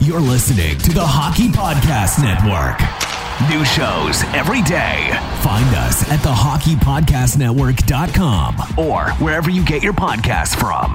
You're listening to the Hockey Podcast Network. New shows every day. Find us at thehockeypodcastnetwork.com or wherever you get your podcasts from.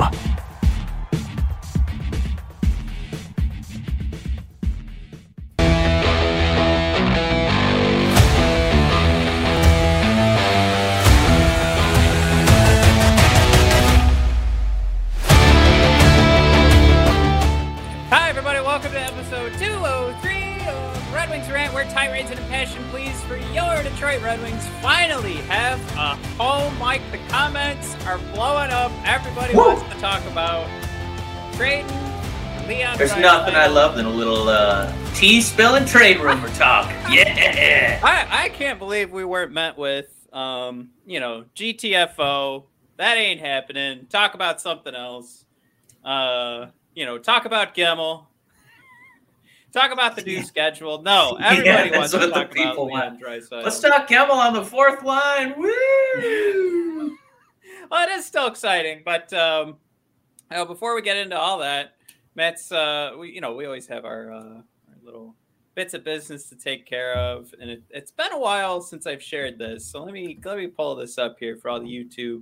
Hi, everybody. Welcome to episode 203 of Red Wings Rant, where tirades and passion pleas for your Detroit Red Wings finally have a home. Mike, the comments are blowing up. Everybody wants to talk about trading Leon. There's nothing I love than a little tea spilling trade rumor talk. Yeah. I can't believe we weren't met with, GTFO. That ain't happening. Talk about something else. Talk about Gemmel. Talk about the new schedule. No, everybody wants to talk about Leon Draisaitl. Let's talk Gemmel on the fourth line. Woo! Well, it is still exciting, but before we get into all that, Matt's we always have our little bits of business to take care of, and it's been a while since I've shared this, so let me pull this up here for all the YouTube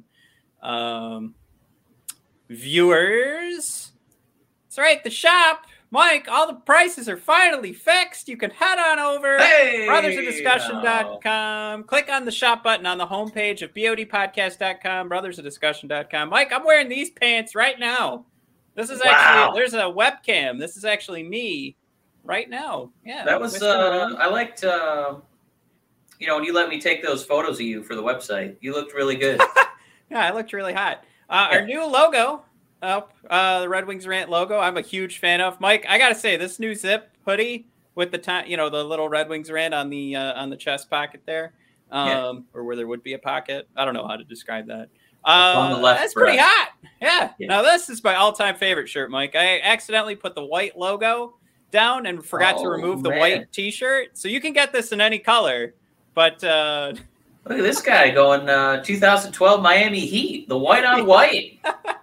viewers. That's right, the shop. Mike, all the prices are finally fixed. You can head on over brothersofdiscussion.com. Click on the shop button on the homepage of bodpodcast.com, brothersofdiscussion.com. Mike, I'm wearing these pants right now. This is actually, there's a webcam. This is actually me right now. Yeah. That was, I liked, when you let me take those photos of you for the website. You looked really good. Yeah, I looked really hot. Our new logo. The Red Wings Rant logo, I'm a huge fan of. Mike, I gotta say, this new zip hoodie with the the little Red Wings Rant on the chest pocket there, or where there would be a pocket. I don't know how to describe that. On the left, that's pretty hot. Yeah. Now this is my all-time favorite shirt, Mike. I accidentally put the white logo down and forgot to remove the white T-shirt, so you can get this in any color. But look at this guy going 2012 Miami Heat, the white on white.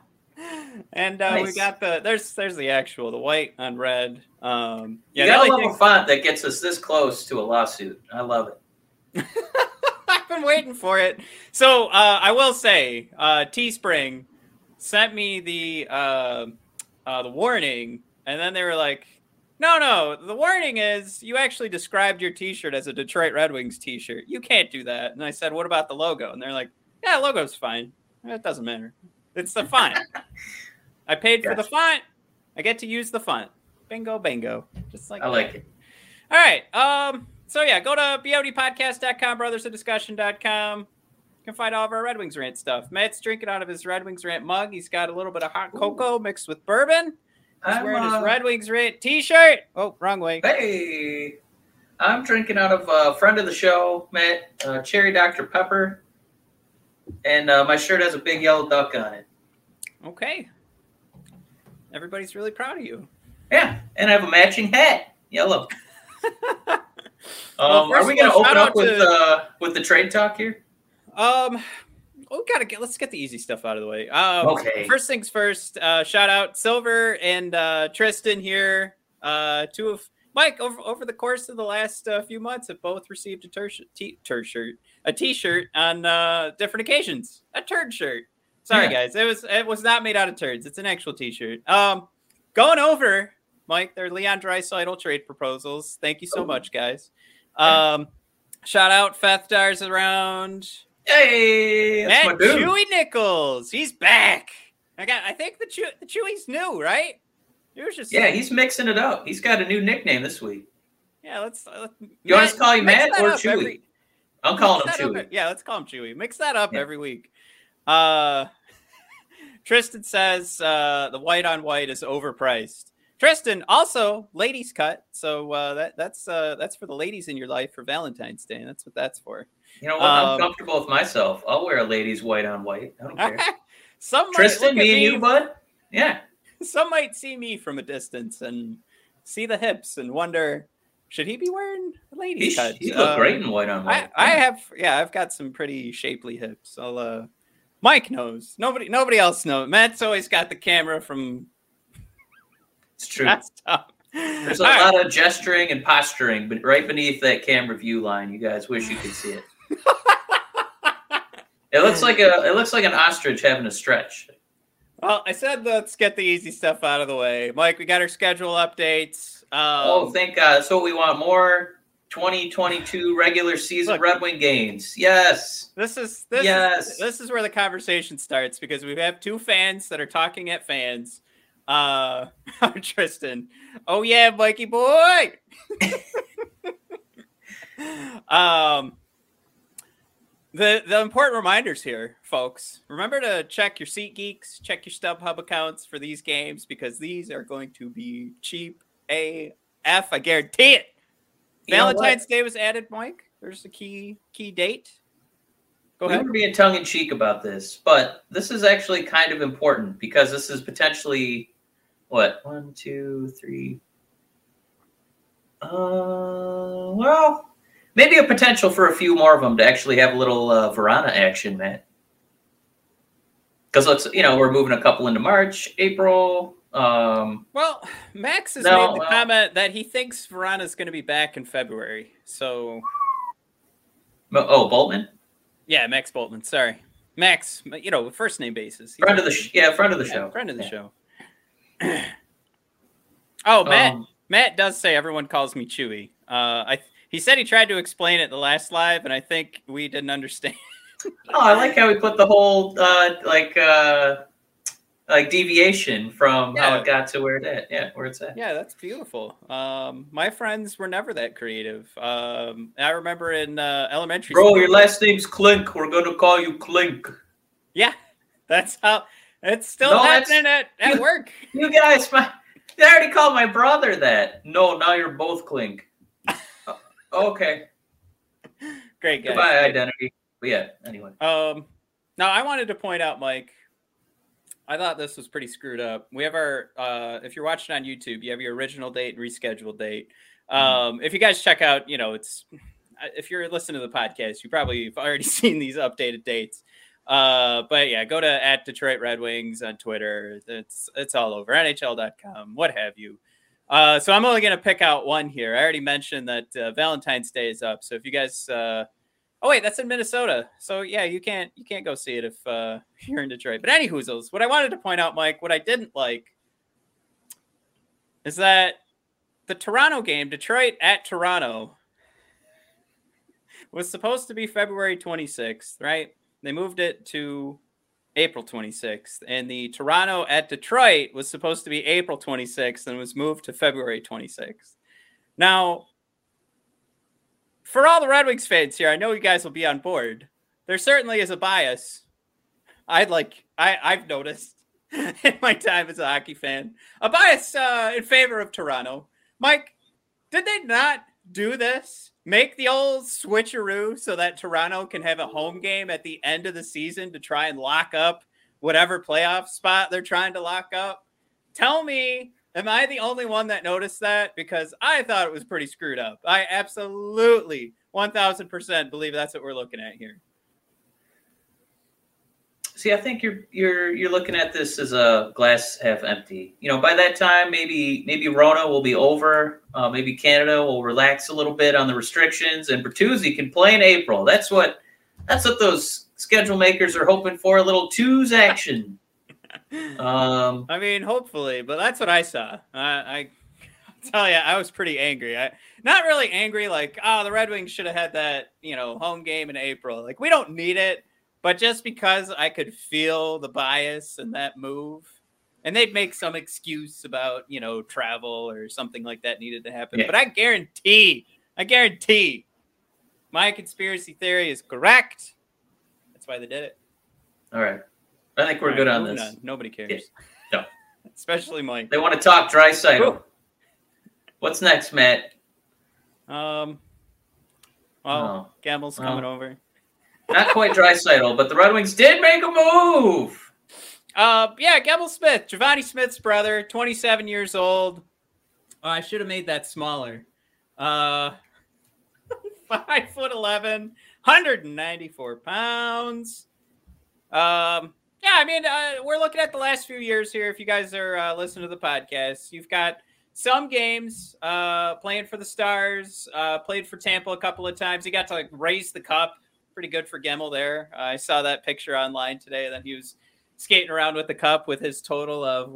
And nice. We got there's the white on red. You gotta love a font that gets us this close to a lawsuit. I love it. I've been waiting for it. So I will say, Teespring sent me the warning, and then they were like, no, the warning is you actually described your T-shirt as a Detroit Red Wings T-shirt. You can't do that. And I said, what about the logo? And they're like, yeah, logo's fine. It doesn't matter. It's the font. I paid for the font. I get to use the font. Bingo, bango. Just like I like it. All right. So yeah, go to bodpodcast.com, brothersofdiscussion.com. You can find all of our Red Wings Rant stuff. Matt's drinking out of his Red Wings Rant mug. He's got a little bit of hot cocoa mixed with bourbon. He's wearing his Red Wings Rant T-shirt. Oh, wrong way. Hey, I'm drinking out of a friend of the show, Matt, Cherry Dr. Pepper. And my shirt has a big yellow duck on it. Okay. Everybody's really proud of you. Yeah, and I have a matching hat, yellow. Are we going to open up with the trade talk here? Let's get the easy stuff out of the way. Okay. First things first. Shout out Silver and Tristan here. Two of Mike over the course of the last few months have both received a T-shirt on different occasions. A turd shirt. Sorry, guys. It was not made out of turds. It's an actual T-shirt. Going over, Mike, their Leon Draisaitl trade proposals. Thank you so much, guys. Shout out Fethdar's around. Hey, that's Matt my dude. Chewy Nichols. He's back. I think the Chewy's new, right? He's mixing it up. He's got a new nickname this week. Yeah, let's you want us to call you Matt or Chewy? I'm calling him Chewy. Yeah, let's call him Chewy. Mix that up every week. Tristan says the white on white is overpriced. Tristan, also ladies cut, so that's for the ladies in your life for Valentine's Day. That's what that's for. You know what? I'm comfortable with myself. I'll wear a ladies white on white. I don't care. Tristan, me and you, bud. Yeah. Some might see me from a distance and see the hips and wonder, should he be wearing a ladies cut? He look great in white on white. I've got some pretty shapely hips. Mike knows. Nobody else knows. Matt's always got the camera from. It's true. There's a lot of gesturing and posturing, but right beneath that camera view line, you guys wish you could see it. It looks like an ostrich having a stretch. Well, I said let's get the easy stuff out of the way. Mike, we got our schedule updates. Thank God. So we want more 2022 regular season Red Wing games. Yes. This is where the conversation starts because we have two fans that are talking at fans. Tristan. Oh yeah, Mikey boy. The important reminders here, folks. Remember to check your SeatGeeks, check your StubHub accounts for these games because these are going to be cheap AF. I guarantee it. Valentine's Day was added, Mike. There's a key date. Go ahead. We were being tongue in cheek about this, but this is actually kind of important because this is potentially what 1, 2, 3. Well. Maybe a potential for a few more of them to actually have a little Verana action, Matt. Because we're moving a couple into March, April. Well, Max has made the comment that he thinks Verana's going to be back in February. So, Boltman. Yeah, Max Boltman. Sorry, Max. First name basis. Friend of the show. Friend of the show. Matt does say everyone calls me Chewy. He said he tried to explain it the last live, and I think we didn't understand. I like how we put the whole deviation from how it got to where it's at. Yeah, that's beautiful. My friends were never that creative. I remember in elementary school. Bro, your last name's Clink. We're going to call you Clink. Yeah, that's how it's still happening at work. You guys, they already called my brother that. No, now you're both Clink. Okay. Great guys. Goodbye, identity. But yeah, anyway. Now I wanted to point out, Mike, I thought this was pretty screwed up. We have our if you're watching on YouTube, you have your original date and rescheduled date. If you guys check out, it's if you're listening to the podcast, you probably have already seen these updated dates. But yeah, go to @Detroit Red Wings on Twitter. It's all over NHL.com, what have you. So I'm only going to pick out one here. I already mentioned that Valentine's Day is up. So if you guys, that's in Minnesota. So yeah, you can't go see it if you're in Detroit. But anyhoozles, what I wanted to point out, Mike, what I didn't like is that the Toronto game, Detroit at Toronto, was supposed to be February 26th, right? They moved it to April 26th, and the Toronto at Detroit was supposed to be April 26th and was moved to February 26th. Now, for all the Red Wings fans here, I know you guys will be on board. There certainly is a bias. I've noticed in my time as a hockey fan, a bias in favor of Toronto. Mike, did they not do this? Make the old switcheroo so that Toronto can have a home game at the end of the season to try and lock up whatever playoff spot they're trying to lock up? Tell me, am I the only one that noticed that? Because I thought it was pretty screwed up. I absolutely 1000% believe that's what we're looking at here. See, I think you're looking at this as a glass half empty. By that time, maybe Rona will be over. Maybe Canada will relax a little bit on the restrictions, and Bertuzzi can play in April. That's what those schedule makers are hoping for. A little twos action. I mean, hopefully, but that's what I saw. I tell you, I was pretty angry. Not really angry, like, the Red Wings should have had that, home game in April. Like, we don't need it. But just because I could feel the bias in that move, and they'd make some excuse about, travel or something like that needed to happen. Yeah. But I guarantee, my conspiracy theory is correct. That's why they did it. All right. I think we're good on this. Nobody cares. Yeah. No. Especially Mike. They want to talk Draisaitl. What's next, Matt? Gamble's coming over. Not quite Draisaitl, but the Red Wings did make a move. Gamble Smith, Giovanni Smith's brother, 27 years old. I should have made that smaller. 5'11", 194 pounds. We're looking at the last few years here. If you guys are listening to the podcast, you've got some games, playing for the Stars, played for Tampa a couple of times. He got to raise the cup. Pretty good for Gemmel there. I saw that picture online today that he was skating around with the cup with his total of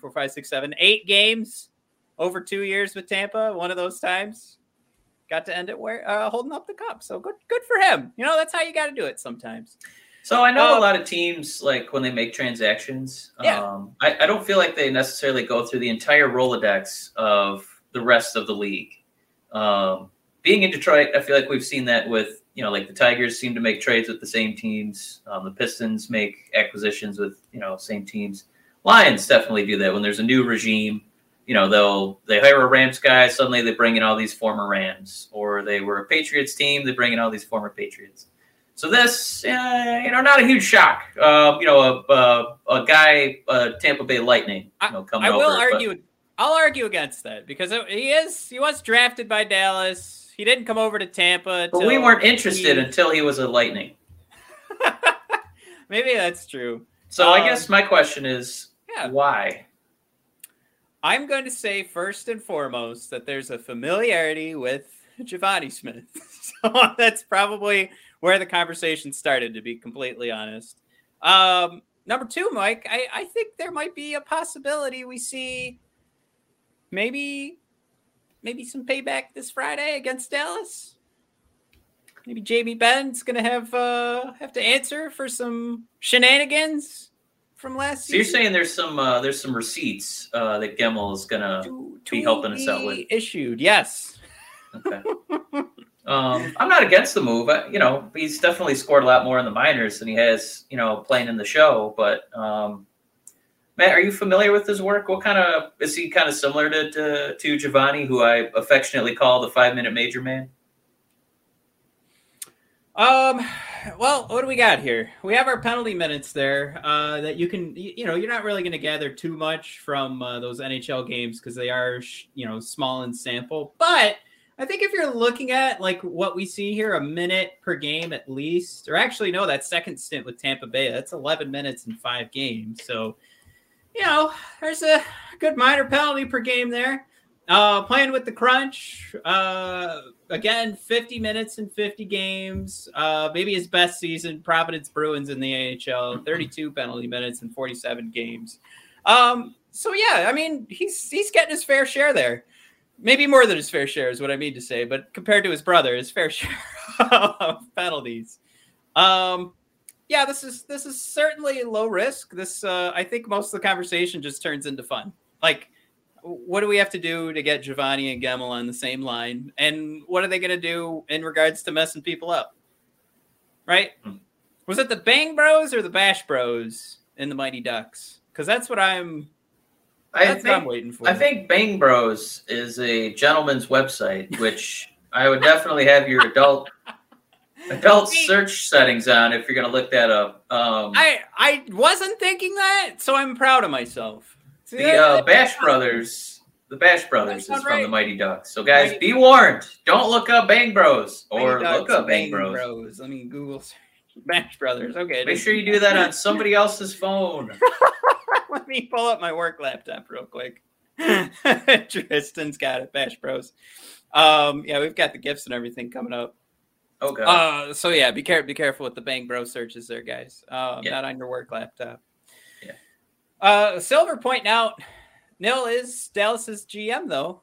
8 games over 2 years with Tampa. One of those times got to end it holding up the cup. So good for him. That's how you got to do it sometimes. So I know a lot of teams, like when they make transactions, I don't feel like they necessarily go through the entire Rolodex of the rest of the league. Being in Detroit, I feel like we've seen that with, like the Tigers seem to make trades with the same teams. The Pistons make acquisitions with, same teams. Lions definitely do that when there's a new regime. They hire a Rams guy, suddenly they bring in all these former Rams, or they were a Patriots team, they bring in all these former Patriots. So this, not a huge shock. A guy, Tampa Bay Lightning, coming over. I'll argue against that because he was drafted by Dallas. He didn't come over to Tampa. But we weren't interested until he was a Lightning. Maybe that's true. So I guess my question is, why? I'm going to say first and foremost that there's a familiarity with Givani Smith. So that's probably where the conversation started, to be completely honest. Number two, Mike, I think there might be a possibility we see maybe some payback this Friday against Dallas. Maybe Jamie Benn's going to have to answer for some shenanigans from last season. So you're saying there's some receipts that Gemmel is going to be helping us out with? Issued, yes. Okay. I'm not against the move. He's definitely scored a lot more in the minors than he has, playing in the show. But Matt, are you familiar with his work? Is he kind of similar to Givani, who I affectionately call the 5-minute major man? Well, what do we got here? We have our penalty minutes there that you can, you're not really going to gather too much from those NHL games because they are, small in sample. But I think if you're looking at what we see here, a minute per game at least, or actually no, that second stint with Tampa Bay, that's 11 minutes in 5 games. So, there's a good minor penalty per game there. Playing with the crunch, again, 50 minutes in 50 games. Maybe his best season, Providence Bruins in the AHL, 32 penalty minutes in 47 games. So yeah, I mean, he's getting his fair share there. Maybe more than his fair share is what I mean to say, but compared to his brother, his fair share of penalties. Yeah, this is certainly low risk. This I think most of the conversation just turns into fun. What do we have to do to get Givani and Gemmel on the same line? And what are they going to do in regards to messing people up? Right? Was it the Bang Bros or the Bash Bros in the Mighty Ducks? Because that's what I'm waiting for. I think Bang Bros is a gentleman's website, which I would definitely have your adult search settings on if you're going to look that up. I wasn't thinking that, so I'm proud of myself. The Bash Brothers is from the Mighty Ducks. So guys, be warned. Don't look up Bang Bros or look up Bang Bros. Let me Google Bash Brothers. Okay. Make sure you do that on somebody else's phone. Let me pull up my work laptop real quick. Tristan's got it. Bash Bros. Yeah, we've got the GIFs and everything coming up. Okay. So yeah, be careful with the Bang Bro searches there, guys. Not on your work laptop. Silver pointing out, Nil is Dallas's GM though.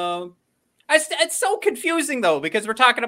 It's so confusing though because we're talking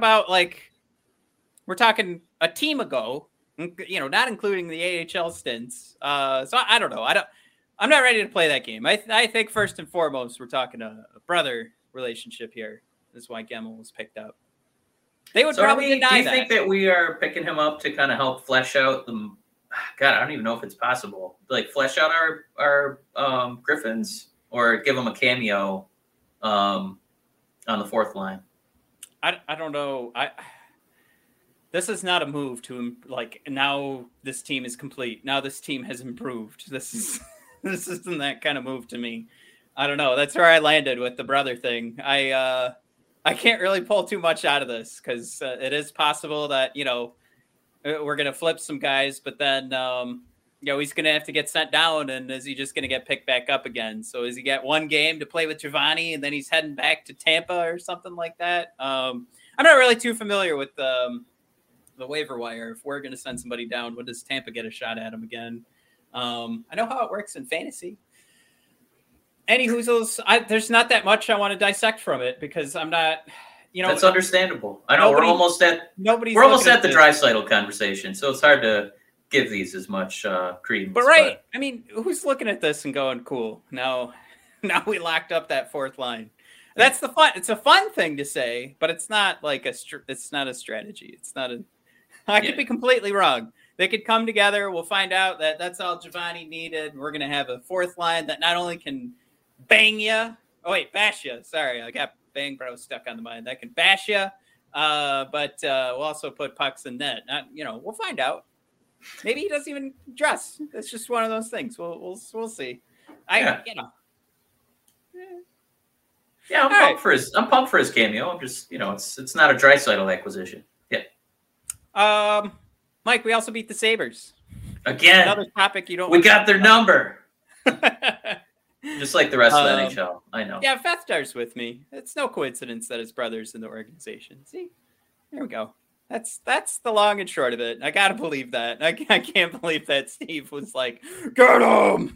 a team ago, not including the AHL stints. So I don't know. I'm not ready to play that game. I think first and foremost we're talking a brother relationship here. This is why Gemmel was picked up. They would probably deny that. Do you think that we are picking him up to kind of help flesh out the? God, I don't even know if it's possible. Flesh out our Griffins or give them a cameo on the fourth line. I don't know. This is not a move to now this team is complete. Now this team has improved. This isn't that kind of move to me. I don't know. That's where I landed with the brother thing. I can't really pull too much out of this because it is possible that we're going to flip some guys, but then he's going to have to get sent down, and is he just going to get picked back up again? So is he got one game to play with Giovanni, and then he's heading back to Tampa or something like that? I'm not really too familiar with the waiver wire. If we're going to send somebody down, when does Tampa get a shot at him again? I know how it works in fantasy. Any hoozles, there's not that much I want to dissect from it because I'm not, That's understandable. I know we're almost at the Draisaitl conversation, so it's hard to give these as much credence. But right, I mean, who's looking at this and going, "Cool, now we locked up that fourth line." That's the fun. It's a fun thing to say, but it's not like it's not a strategy. It's not a. I could be completely wrong. They could come together. We'll find out that that's all Giovanni needed. We're gonna have a fourth line that not only can bang you. Oh wait, bash you. Sorry, I got bang, but I was stuck on the mind. That can bash you, but we'll also put pucks in net. We'll find out. Maybe he doesn't even dress. It's just one of those things. We'll see. I'm pumped for his cameo. I'm just, it's not a Draisaitl acquisition. Yeah. Mike, we also beat the Sabres. Again. Another topic you don't. We got their number. Just like the rest of the NHL. I know. Yeah, Fethdar's with me. It's no coincidence that his brother's in the organization. See, there we go. That's the long and short of it. I gotta believe that. I can't believe that Steve was like, "Get him!"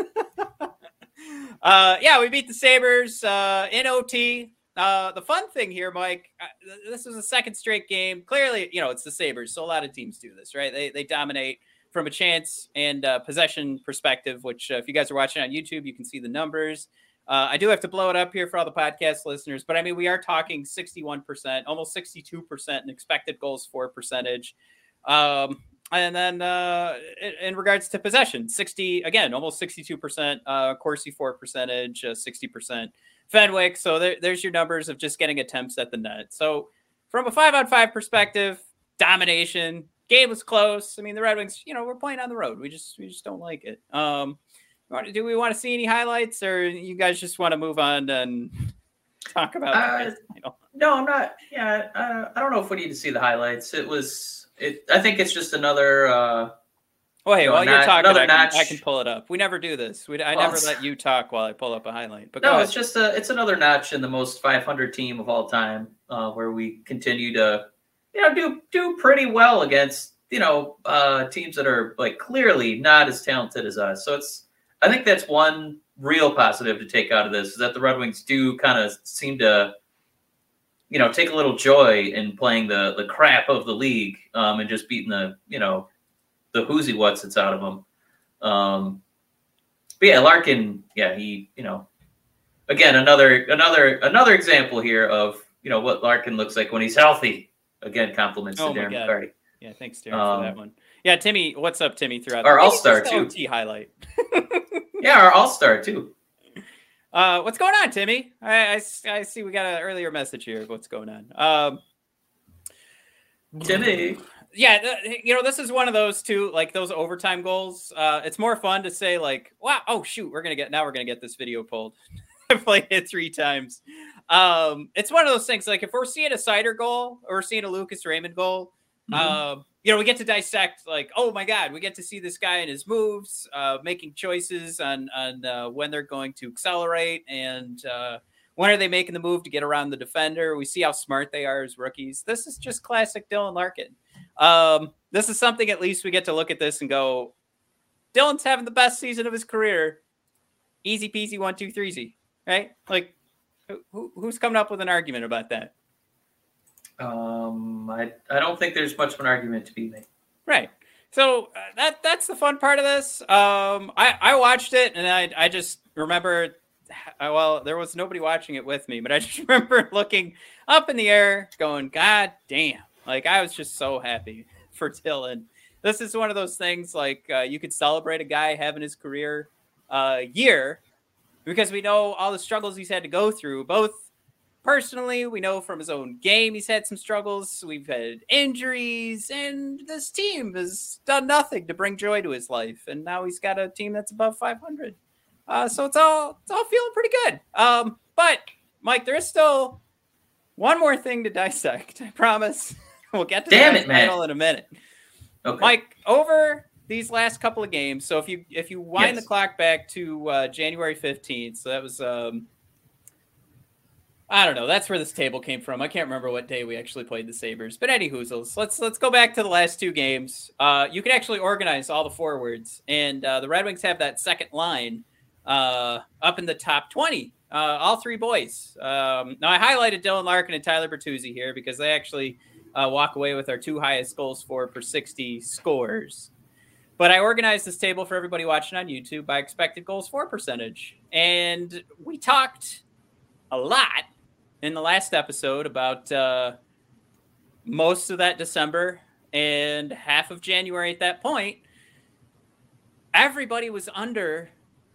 We beat the Sabres in OT. The fun thing here, Mike, this was a second straight game. Clearly, it's the Sabres, so a lot of teams do this, right? They dominate from a chance and possession perspective, which if you guys are watching on YouTube, you can see the numbers. I do have to blow it up here for all the podcast listeners, but I mean, we are talking 61%, almost 62% in expected goals for percentage. And then in regards to possession, almost 62%, Corsi for percentage, 60% Fenwick. So there's your numbers of just getting attempts at the net. So from a 5-on-5 perspective, domination, game was close. I mean, the Red Wings, we're playing on the road. We just don't like it. Do we want to see any highlights, or you guys just want to move on and talk about No, I'm not. Yeah, I don't know if we need to see the highlights. I think it's just another. While you're talking, I can pull it up. We never do this. I never let you talk while I pull up a highlight. But it's just it's another notch in the most 500 team of all time, where we continue to, do pretty well against teams that are like clearly not as talented as us. So I think that's one real positive to take out of this, is that the Red Wings do kind of seem to, take a little joy in playing the crap of the league, and just beating the whoozy what's that's out of them. But yeah, Larkin, he, again, another example here of, what Larkin looks like when he's healthy. Again, compliments to Darren McCarty. Yeah, thanks, Darren, for that one. Yeah, Timmy, what's up, Timmy? Throughout our All-Star too. OT highlight. Yeah, our All-Star too. What's going on, Timmy? I see we got an earlier message here. What's going on? Timmy. Yeah, this is one of those too, like those overtime goals. It's more fun to say like, wow, oh shoot, we're gonna get this video pulled. I played it 3 times. It's one of those things, like if we're seeing a Seider goal or we're seeing a Lucas Raymond goal, we get to dissect, like, oh my God, we get to see this guy and his moves, making choices on when they're going to accelerate and when are they making the move to get around the defender. We see how smart they are as rookies. This is just classic Dylan Larkin. This is something, at least we get to look at this and go, Dylan's having the best season of his career. Easy peasy, 1, 2, 3 right? Like, who's coming up with an argument about that? I don't think there's much of an argument to be made. Right. So that's the fun part of this. I watched it and I just remember, there was nobody watching it with me, but I just remember looking up in the air going, God damn. Like, I was just so happy for Dylan. This is one of those things, like, you could celebrate a guy having his career year because we know all the struggles he's had to go through, both personally, we know from his own game he's had some struggles. We've had injuries, and this team has done nothing to bring joy to his life. And now he's got a team that's above 500. So it's all feeling pretty good. But, Mike, there is still one more thing to dissect, I promise. We'll get to the title in a minute. Okay. Mike, over these last couple of games. So if you wind the clock back to January 15th, so that was I don't know. That's where this table came from. I can't remember what day we actually played the Sabres. But any hoozles, let's go back to the last two games. You can actually organize all the forwards, and the Red Wings have that second line up in the top 20. All three boys. Now I highlighted Dylan Larkin and Tyler Bertuzzi here because they actually walk away with our two highest goals for per 60 scores. But I organized this table for everybody watching on YouTube by expected goals for percentage, and we talked a lot in the last episode about most of that December and half of January at that point. Everybody was under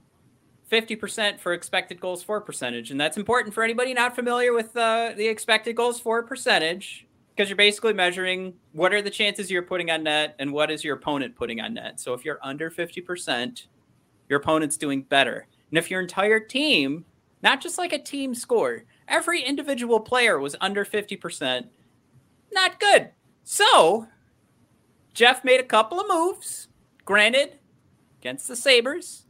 50% for expected goals for percentage. And that's important for anybody not familiar with the expected goals for percentage, because you're basically measuring what are the chances you're putting on net and what is your opponent putting on net. So if you're under 50%, your opponent's doing better. And if your entire team, not just like a team score, every individual player was under 50%, not good. So Jeff made a couple of moves, granted, against the Sabres.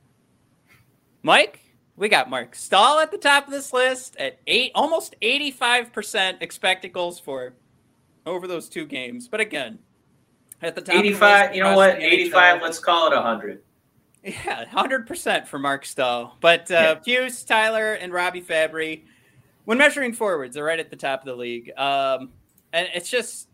Mike, we got Mark Stahl at the top of this list at almost 85% expected goals for over those two games. But again, at the top 85, you know what? 85, let's call it 100. Yeah, 100% for Mark Stahl. But Puce, Tyler, and Robbie Fabry, when measuring forwards, they're right at the top of the league. And it's just,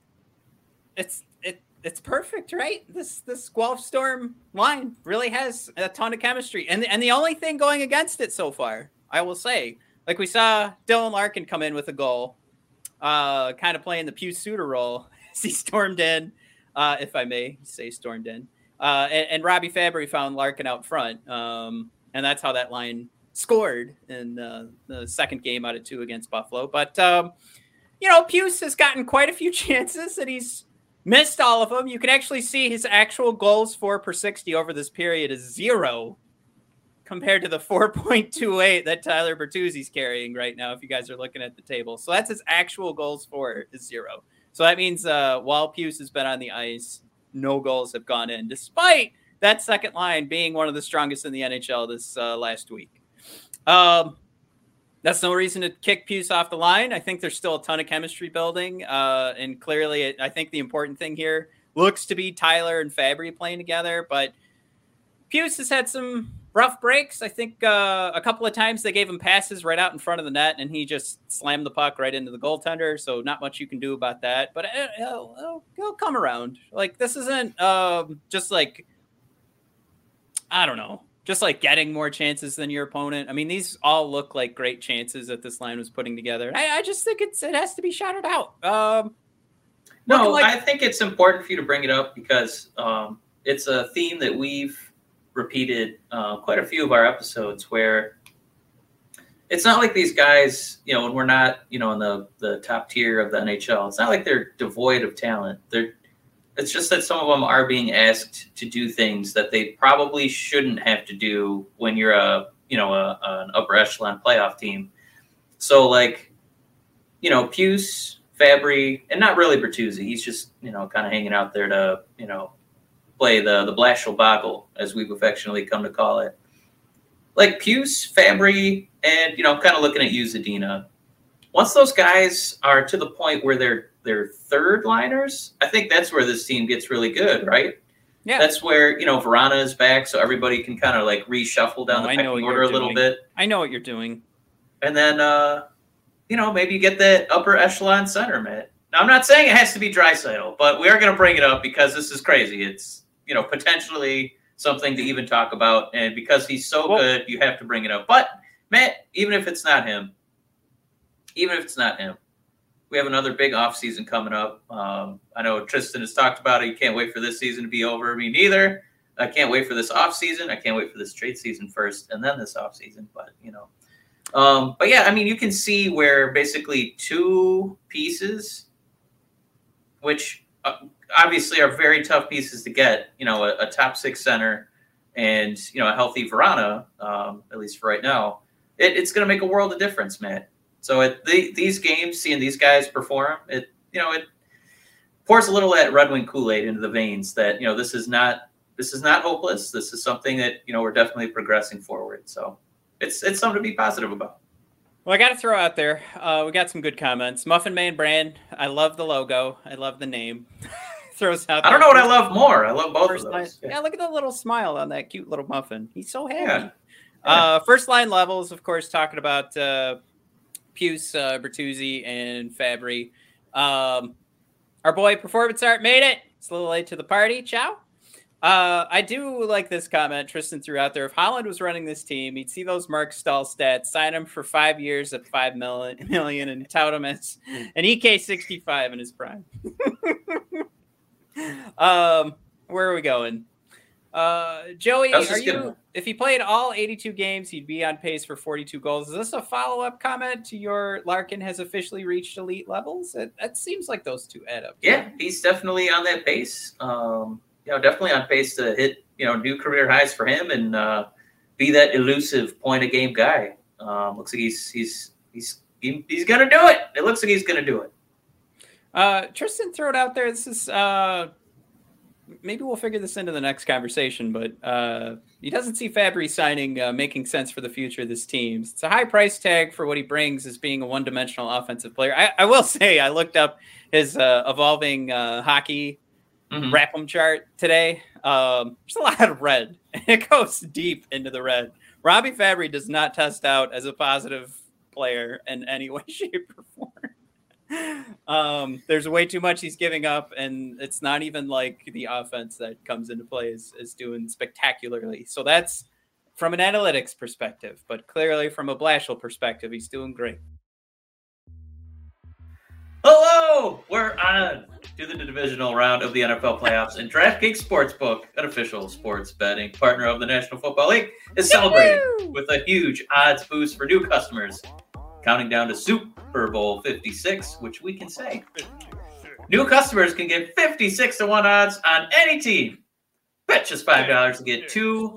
it's perfect, right? This Guelph Storm line really has a ton of chemistry. And the only thing going against it so far, I will say, like we saw Dylan Larkin come in with a goal, kind of playing the Puce Suter role as he stormed in, if I may say stormed in. And Robbie Fabry found Larkin out front. And that's how that line scored in the second game out of 2 against Buffalo. But, Puce has gotten quite a few chances and he's missed all of them. You can actually see his actual goals for per 60 over this period is 0 compared to the 4.28 that Tyler Bertuzzi's carrying right now, if you guys are looking at the table. So that's his actual goals for is 0. So that means while Puce has been on the ice, no goals have gone in, despite that second line being one of the strongest in the NHL this last week. That's no reason to kick Puce off the line. I think there's still a ton of chemistry building. And clearly, I think the important thing here looks to be Tyler and Fabry playing together. But Puce has had some rough breaks. I think a couple of times they gave him passes right out in front of the net, and he just slammed the puck right into the goaltender. So not much you can do about that. But he'll come around. Like, this isn't just like, I don't know, just like getting more chances than your opponent. I mean, these all look like great chances that this line was putting together. I just think it has to be shouted out. I think it's important for you to bring it up because it's a theme that we've repeated quite a few of our episodes where it's not like these guys, when we're not, in the top tier of the NHL, it's not like they're devoid of talent. It's just that some of them are being asked to do things that they probably shouldn't have to do when you're an upper echelon playoff team. So Puce, Fabry, and not really Bertuzzi. He's just, kind of hanging out there to, play the Blashill Boggle, as we've affectionately come to call it. Like Puce, Fabry, and, kind of looking at you, Zadina. Once those guys are to the point where they're third liners, I think that's where this team gets really good, right? Yeah. That's where, Vrana is back, so everybody can kind of reshuffle down the pecking order a little bit. I know what you're doing. And then, maybe you get that upper echelon center, man. Now, I'm not saying it has to be Draisaitl, but we are going to bring it up because this is crazy. It's, potentially something to even talk about. And because he's so good, you have to bring it up. But, Matt, even if it's not him, we have another big offseason coming up. I know Tristan has talked about it. You can't wait for this season to be over. Me neither. I can't wait for this offseason. I can't wait for this trade season first and then this offseason. But, but yeah, I mean, you can see where basically two pieces, which obviously are very tough pieces to get, a top 6 center and, a healthy Vrana, at least for right now, it's going to make a world of difference, Matt. So these games, seeing these guys perform, it pours a little of that Red Wing Kool-Aid into the veins that, this is not this is not hopeless. This is something that, we're definitely progressing forward. So it's something to be positive about. Well, I got to throw out there, we got some good comments. Muffin Man Brand, I love the logo. I love the name. Throws out. I don't know what I love more. I love both of those. Yeah, look at the little smile on that cute little muffin. He's so happy. First line levels, of course, talking about Puce, Bertuzzi, and Fabry. Our boy Performance Art made it. It's a little late to the party. Ciao. I do like this comment Tristan threw out there. If Holland was running this team, he'd see those Mark Stahl stats, sign him for 5 years at $5 million, and tout him as an EK 65 in his prime. Where are we going? Joey, if he played all 82 games, he'd be on pace for 42 goals. Is this a follow-up comment to your Larkin has officially reached elite levels? It seems like those two add up. Yeah, he's definitely on that pace. Definitely on pace to hit, new career highs for him and be that elusive point a game guy. Looks like he's gonna do it. It looks like he's gonna do it. Tristan threw it out there. This is maybe we'll figure this into the next conversation, but he doesn't see Fabry signing making sense for the future of this team. It's a high price tag for what he brings as being a one-dimensional offensive player. I will say I looked up his evolving hockey Rapham chart today. There's a lot of red. It goes deep into the red. Robbie Fabry does not test out as a positive player in any way, shape, or form. There's way too much he's giving up, and it's not even like the offense that comes into play is doing spectacularly. So that's from an analytics perspective, but clearly from a Blashill perspective, he's doing great. Hello! We're on to the divisional round of the NFL playoffs, and DraftKings Sportsbook, an official sports betting partner of the National Football League, is celebrating with a huge odds boost for new customers. Counting down to Super Bowl 56, which we can say. New customers can get 56-1 odds on any team. Bet just $5 to get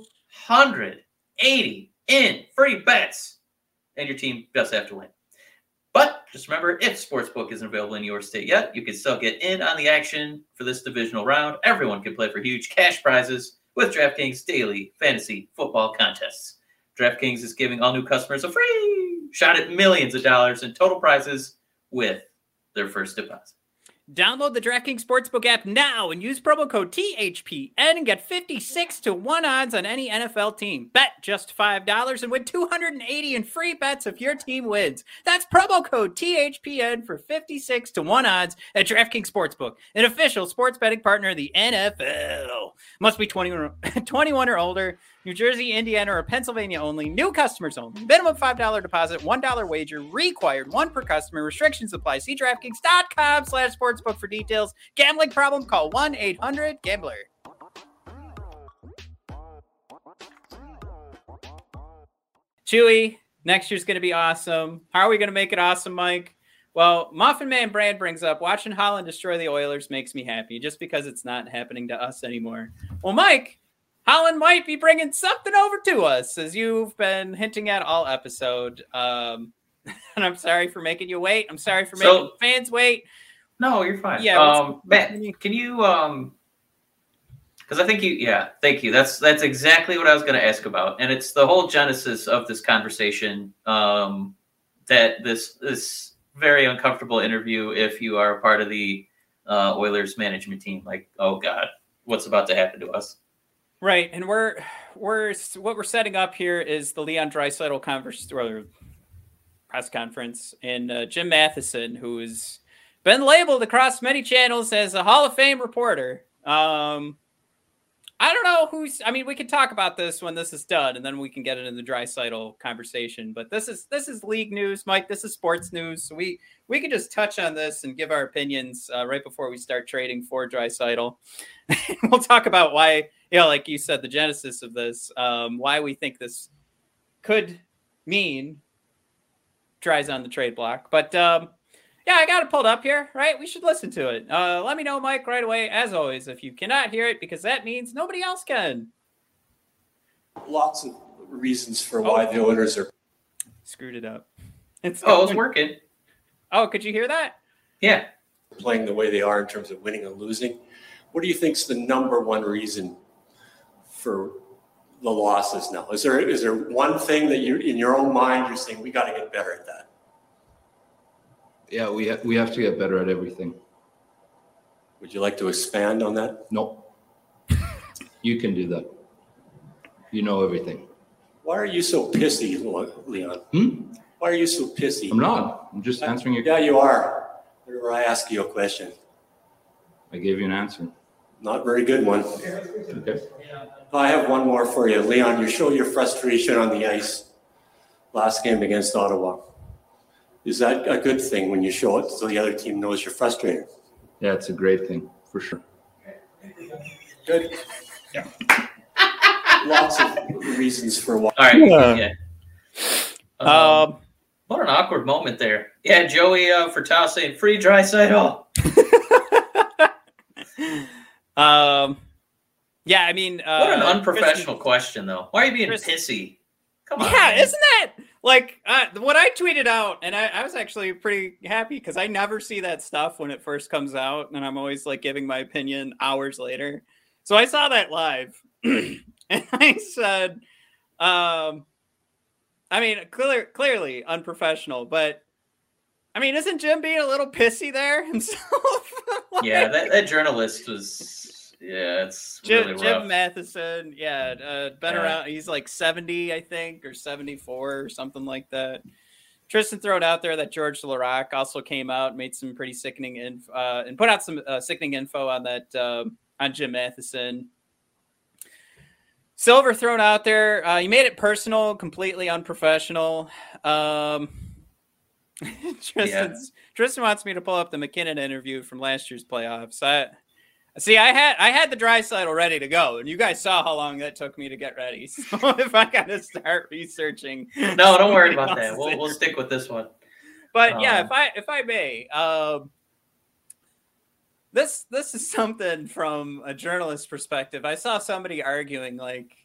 280 in free bets. And your team does have to win. But just remember, if Sportsbook isn't available in your state yet, you can still get in on the action for this divisional round. Everyone can play for huge cash prizes with DraftKings daily fantasy football contests. DraftKings is giving all new customers a free shot at millions of dollars in total prizes with their first deposit. Download the DraftKings Sportsbook app now and use promo code THPN and get 56-1 odds on any NFL team. Bet just $5 and win $280 in free bets if your team wins. That's promo code THPN for 56-1 odds at DraftKings Sportsbook, an official sports betting partner of the NFL. Must be 21 or older. New Jersey, Indiana, or Pennsylvania only. New customers only. Minimum $5 deposit, $1 wager required. One per customer. Restrictions apply. See DraftKings.com/sportsbook for details. Gambling problem? Call 1-800-GAMBLER. Chewy, next year's going to be awesome. How are we going to make it awesome, Mike? Well, Muffin Man Brand brings up watching Holland destroy the Oilers makes me happy just because it's not happening to us anymore. Well, Mike, Holland might be bringing something over to us, as you've been hinting at all episode. And I'm sorry for making you wait. I'm sorry for making fans wait. No, you're fine. Yeah, Matt, can you because I think thank you. That's exactly what I was going to ask about, and it's the whole genesis of this conversation. That this very uncomfortable interview, if you are a part of the Oilers management team, like, oh God, what's about to happen to us? Right, and what we're setting up here is the Leon Draisaitl press conference, and Jim Matheson, who's been labeled across many channels as a Hall of Fame reporter. I don't know we can talk about this when this is done, and then we can get into the Draisaitl conversation. But this is league news, Mike. This is sports news. So we can just touch on this and give our opinions right before we start trading for Draisaitl. We'll talk about why, like you said, the genesis of this, why we think this could mean Dries on the trade block. But I got it pulled up here, right? We should listen to it. Let me know, Mike, right away, as always, if you cannot hear it, because that means nobody else can. Lots of reasons for why the Oilers are... Screwed it up. It's working. Oh, could you hear that? Yeah. Playing the way they are in terms of winning and losing. What do you think is the number one reason for the losses now? Is there one thing that you, in your own mind, you're saying we got to get better at that? Yeah, we have to get better at everything. Would you like to expand on that? No. You can do that. You know everything. Why are you so pissy, Leon? Why are you so pissy? I'm not. I'm just answering your question. Yeah, you are. Whenever I ask you a question. I gave you an answer. Not very good one. Okay. I have one more for you. Leon, you show your frustration on the ice last game against Ottawa. Is that a good thing when you show it so the other team knows you're frustrated? Yeah, it's a great thing, for sure. Good. Yeah. Lots of reasons for why. All right. Yeah. What an awkward moment there. Yeah, Joey Furtado saying free Draisaitl. Yeah, I mean, what an unprofessional question, though. Why are you being pissy? Come on. Yeah, man. isn't that like what I tweeted out? And I was actually pretty happy because I never see that stuff when it first comes out, and I'm always like giving my opinion hours later. So I saw that live, and I said, I mean, clearly unprofessional, but I mean, isn't Jim being a little pissy there himself? Like, yeah, that journalist was, it's really rough. Jim Matheson, been around. He's like 70, I think, or 74 or something like that. Tristan threw it out there that George Laraque also came out and made some pretty sickening info and put out some sickening info on that on Jim Matheson. Silver thrown out there. He made it personal, completely unprofessional. Tristan wants me to pull up the McKinnon interview from last year's playoffs. I had the Draisaitl ready to go, and you guys saw how long that took me to get ready. So if I got to start researching, no, don't worry about that. We'll stick with this one. But if I may, this is something from a journalist perspective. I saw somebody arguing like,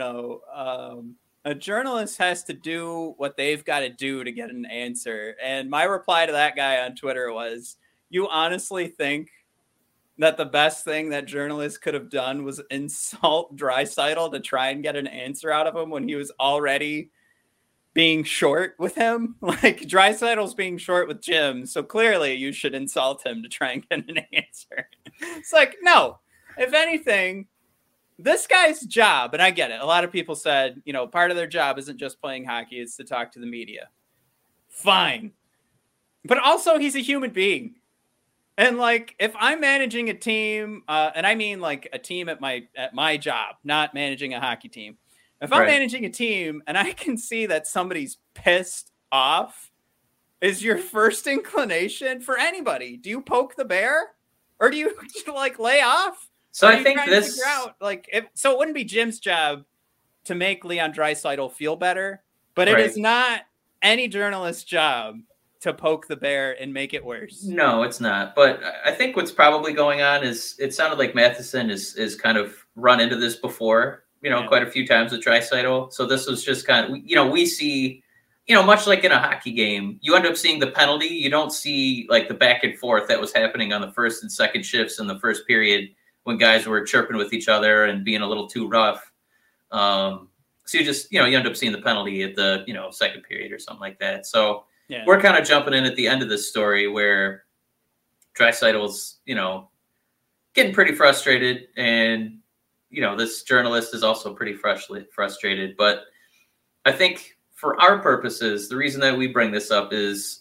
a journalist has to do what they've got to do to get an answer. And my reply to that guy on Twitter was, you honestly think that the best thing that journalists could have done was insult Draisaitl to try and get an answer out of him when he was already being short with him? Like, Draisaitl's being short with Jim, so clearly you should insult him to try and get an answer. It's like, no. If anything, this guy's job, and I get it, a lot of people said, part of their job isn't just playing hockey, it's to talk to the media. Fine. But also, he's a human being. And like, if I'm managing a team, and I mean like a team at my job, not managing a hockey team. If I'm managing a team and I can see that somebody's pissed off, is your first inclination for anybody? Do you poke the bear, or do you like lay off? So I think this so it wouldn't be Jim's job to make Leon Draisaitl feel better, but it is not any journalist's job to poke the bear and make it worse. No, it's not. But I think what's probably going on is it sounded like Matheson is kind of run into this before, quite a few times with Draisaitl. So this was just kind of, we see, much like in a hockey game, you end up seeing the penalty. You don't see like the back and forth that was happening on the first and second shifts in the first period when guys were chirping with each other and being a little too rough. So you just, you end up seeing the penalty at the, second period or something like that. So we're kind of jumping in at the end of this story where Draisaitl's, getting pretty frustrated. And, this journalist is also pretty frustrated. But I think for our purposes, the reason that we bring this up is,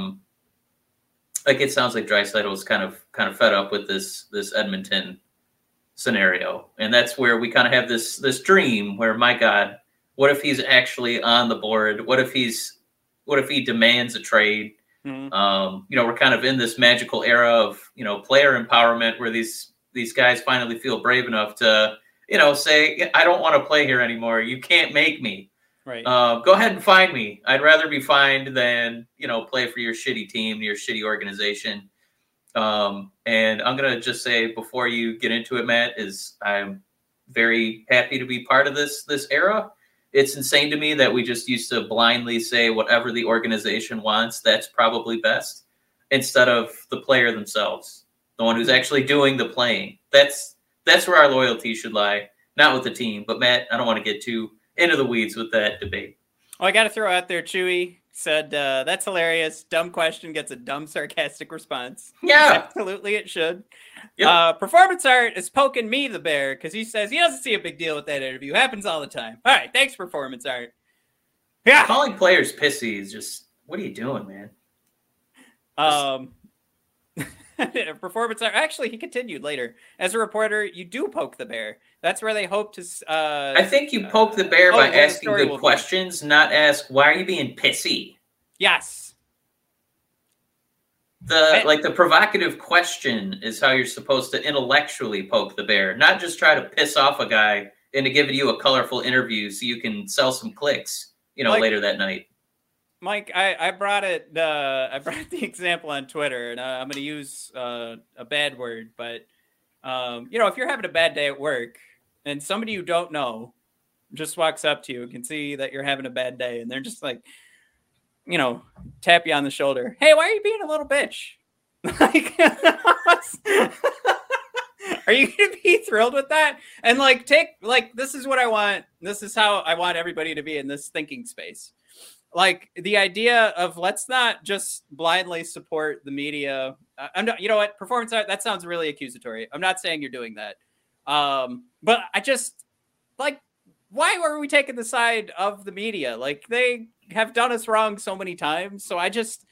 it sounds like Draisaitl is kind of fed up with this Edmonton scenario. And that's where we kind of have this dream where, my God, what if he's actually on the board? What if he demands a trade? Mm-hmm. We're kind of in this magical era of, player empowerment where these guys finally feel brave enough to, say, I don't want to play here anymore. You can't make me. Right. Go ahead and find me. I'd rather be fined than, play for your shitty team, your shitty organization. And I'm going to just say before you get into it, Matt, is I'm very happy to be part of this era. It's insane to me that we just used to blindly say whatever the organization wants, that's probably best, instead of the player themselves, the one who's actually doing the playing. That's where our loyalty should lie, not with the team. But Matt, I don't want to get too into the weeds with that debate. Oh, I got to throw out there, Chewy said, that's hilarious. Dumb question gets a dumb, sarcastic response. Yeah. Absolutely, it should. Yep. Performance Art is poking me, the bear, because he says he doesn't see a big deal with that interview. Happens all the time. All right, thanks, Performance Art. Yeah. Calling players pissy is just, what are you doing, man? Performance Art. Actually, he continued later. As a reporter, you do poke the bear. That's where they hope to. I think you poke the bear by asking good questions, not ask, why are you being pissy? Yes. The provocative question is how you're supposed to intellectually poke the bear, not just try to piss off a guy into giving you a colorful interview so you can sell some clicks, later that night. Mike, I brought it. I brought the example on Twitter, and I'm going to use a bad word, but if you're having a bad day at work and somebody you don't know just walks up to you and can see that you're having a bad day, and they're just like, tap you on the shoulder. Hey, why are you being a little bitch? Are you going to be thrilled with that? And this is what I want. This is how I want everybody to be in this thinking space. Like the idea of let's not just blindly support the media. I'm not, you know what? Performance Art, that sounds really accusatory. I'm not saying you're doing that. But I just why were we taking the side of the media? Like they have done us wrong so many times. So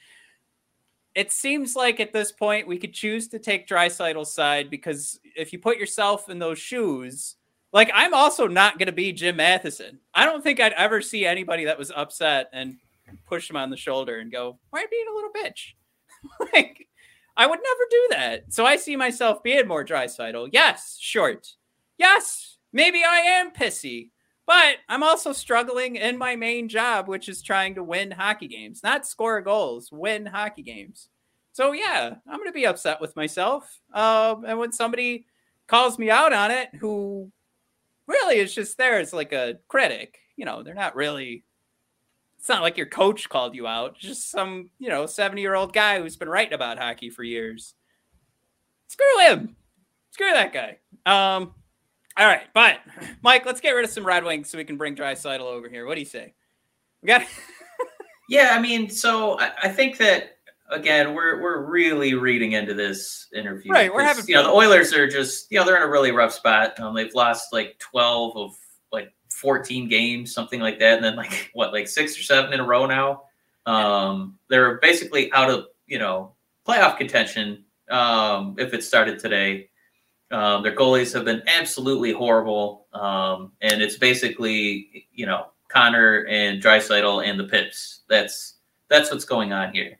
it seems like at this point we could choose to take Draisaitl's side, because if you put yourself in those shoes, I'm also not going to be Jim Matheson. I don't think I'd ever see anybody that was upset and push him on the shoulder and go, why are you being a little bitch? I would never do that. So I see myself being more Draisaitl. Yes, short. Yes, maybe I am pissy. But I'm also struggling in my main job, which is trying to win hockey games. Not score goals, win hockey games. So, yeah, I'm going to be upset with myself. And when somebody calls me out on it, who really is just there as like a critic, they're not really, it's not like your coach called you out. It's just some, 70-year-old guy who's been writing about hockey for years. Screw him. Screw that guy. All right, but Mike, let's get rid of some Red Wings so we can bring Draisaitl over here. What do you say? We got. Yeah, I mean, so I think that again, we're really reading into this interview. Right, we're having the Oilers are just they're in a really rough spot. They've lost 12 of 14 games, something like that, and then 6 or 7 in a row now. They're basically out of playoff contention if it started today. Their goalies have been absolutely horrible, and it's basically Connor and Draisaitl and the Pips. That's what's going on here.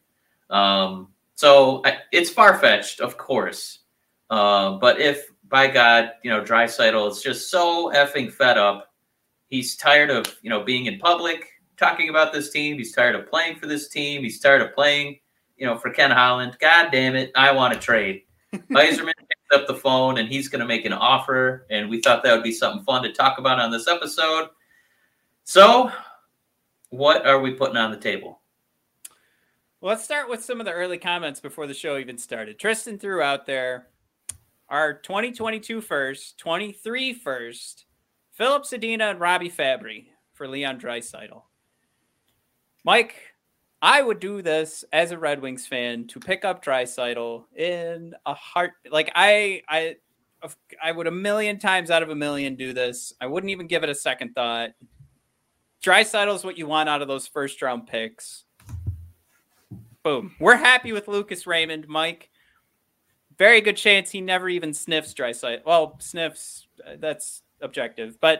So it's far-fetched, of course, but if by God, Draisaitl is just so effing fed up. He's tired of being in public talking about this team. He's tired of playing for this team. He's tired of playing for Ken Holland. God damn it, I want to trade. Yzerman picked up the phone and he's going to make an offer, and we thought that would be something fun to talk about on this episode. So, what are we putting on the table? Well, let's start with some of the early comments before the show even started. Tristan threw out there our 2022 first, 23 first, Philip Zadina and Robbie Fabry for Leon Draisaitl. Mike, I would do this as a Red Wings fan to pick up Draisaitl in a heart. I would 1,000,000 times out of 1,000,000 do this. I wouldn't even give it a second thought. Draisaitl is what you want out of those first round picks. Boom. We're happy with Lucas Raymond, Mike. Very good chance he never even sniffs Draisaitl. Well, sniffs, that's objective. But,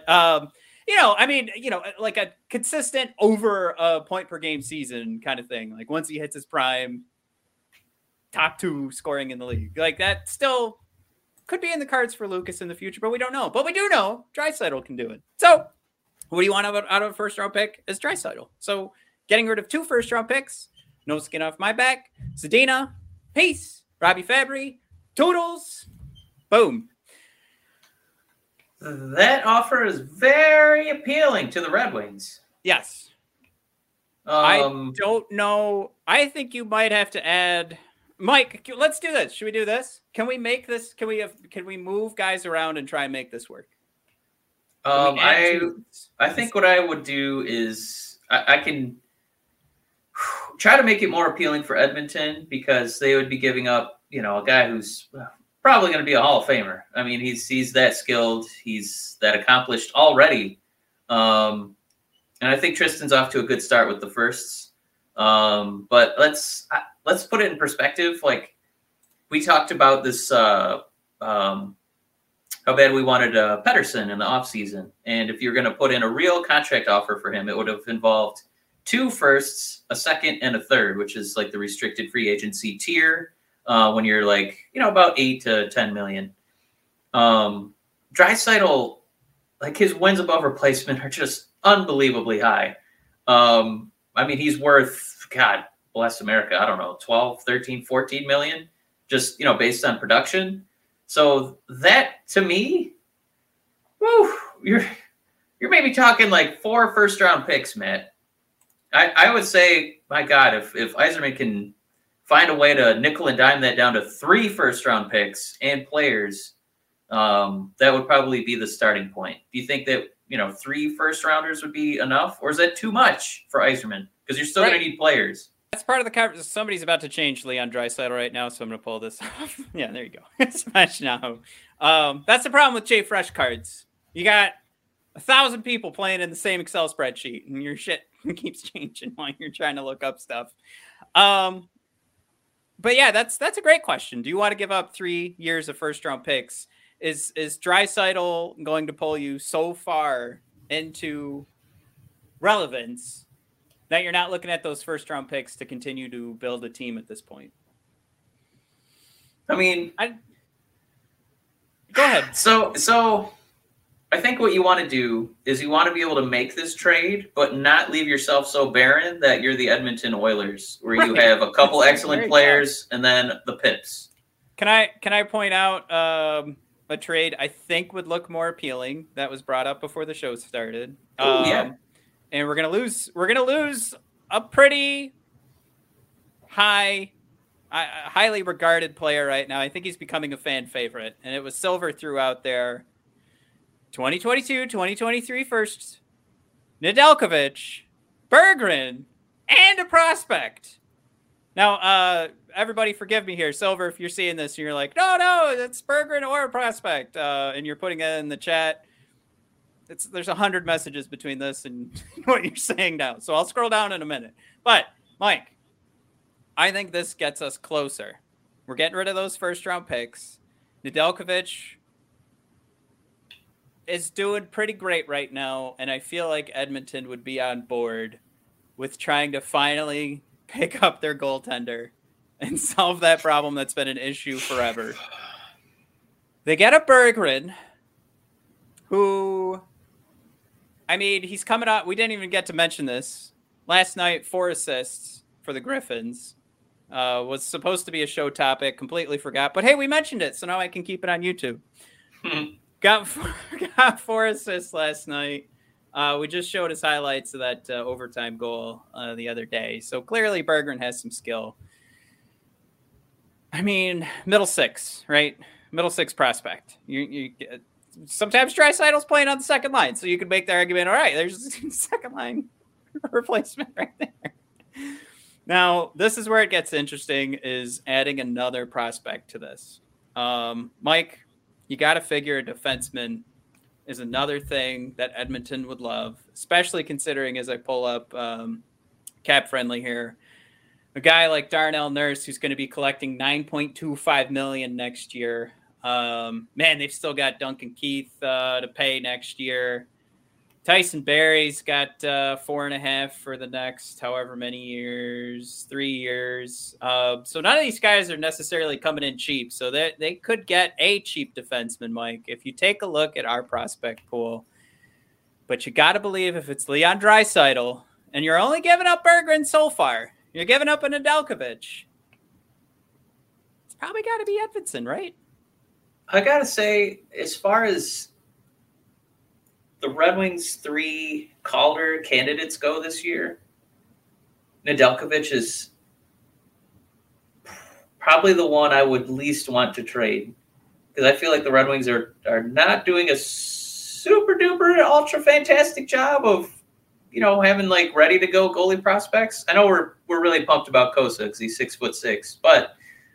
like a consistent over a point per game season kind of thing. Like once he hits his prime, top 2 scoring in the league. Like that still could be in the cards for Lucas in the future, but we don't know. But we do know Draisaitl can do it. So what do you want out of a first round pick is Draisaitl. So getting rid of 2 first round picks, no skin off my back. Zadina, peace. Robbie Fabry, toodles. Boom. That offer is very appealing to the Red Wings. Yes. I don't know. I think you might have to add Mike. Let's do this. Should we do this? Can we make this? Can we move guys around and try and make this work? I think what I would do is I can try to make it more appealing for Edmonton, because they would be giving up, a guy who's probably going to be a Hall of Famer. I mean, he's that skilled, he's that accomplished already, and I think Tristan's off to a good start with the firsts. But let's put it in perspective. Like, we talked about this, how bad we wanted Pettersson in the offseason, and if you're going to put in a real contract offer for him, it would have involved 2 firsts, a second, and a third, which is like the restricted free agency tier, when you're like, about 8 to 10 million. Draisaitl, like, his wins above replacement are just unbelievably high. I mean, he's worth, God bless America, I don't know, 12, 13, 14 million, just, based on production. So that, to me, you're maybe talking like 4 first-round picks, Matt. I would say, my God, if Yzerman can find a way to nickel and dime that down to 3 first-round picks and players, that would probably be the starting point. Do you think that 3 first-rounders would be enough, or is that too much for Yzerman? Because you're still going to need players. That's part of the conversation. Somebody's about to change Leon Draisaitl right now, so I'm going to pull this off. Yeah, there you go. Smash now. That's the problem with Jay Fresh cards. You got 1,000 people playing in the same Excel spreadsheet, and your shit keeps changing while you're trying to look up stuff. But yeah, that's a great question. Do you want to give up 3 years of first-round picks? Is Draisaitl going to pull you so far into relevance that you're not looking at those first-round picks to continue to build a team at this point? I mean, go ahead. So I think what you want to do is you want to be able to make this trade, but not leave yourself so barren that you're the Edmonton Oilers, where you have a couple excellent players and then the Pips. Can I point out a trade I think would look more appealing that was brought up before the show started? Yeah. And we're gonna lose a pretty highly regarded player right now. I think he's becoming a fan favorite, and it was Silver throughout there. 2022, 2023 first, Nedeljkovic, Berggren, and a prospect. Now, everybody forgive me here. Silver, if you're seeing this and you're like, no, that's Berggren or a prospect, and you're putting it in the chat, there's 100 messages between this and what you're saying now. So I'll scroll down in a minute. But, Mike, I think this gets us closer. We're getting rid of those first-round picks. Nedeljkovic is doing pretty great right now, and I feel like Edmonton would be on board with trying to finally pick up their goaltender and solve that problem that's been an issue forever. They get a Berggren, who, I mean, he's coming out. We didn't even get to mention this. Last night, 4 assists for the Griffins. Was supposed to be a show topic, completely forgot. But hey, we mentioned it, so now I can keep it on YouTube. Got 4 assists last night. We just showed his highlights of that overtime goal the other day. So clearly Berggren has some skill. I mean, middle 6, right? Middle 6 prospect. You sometimes Draisaitl's playing on the second line, so you could make the argument, all right, there's a second line replacement right there. Now, this is where it gets interesting, is adding another prospect to this. Mike, you got to figure a defenseman is another thing that Edmonton would love, especially considering, as I pull up Cap Friendly here, a guy like Darnell Nurse, who's going to be collecting $9.25 million next year. Man, they've still got Duncan Keith to pay next year. Tyson Barrie's got 4.5 for the next however many years, 3 years. So none of these guys are necessarily coming in cheap. So they could get a cheap defenseman, Mike, if you take a look at our prospect pool. But you got to believe if it's Leon Draisaitl, and you're only giving up Berggren so far, you're giving up a Nedeljkovic, it's probably got to be Edvinsson, right? I got to say, as far as the Red Wings 3 Calder candidates go this year, Nedeljkovic is probably the one I would least want to trade, because I feel like the Red Wings are not doing a super duper ultra fantastic job of, having like ready to go goalie prospects. I know we're really pumped about Kosa because he's 6'6", but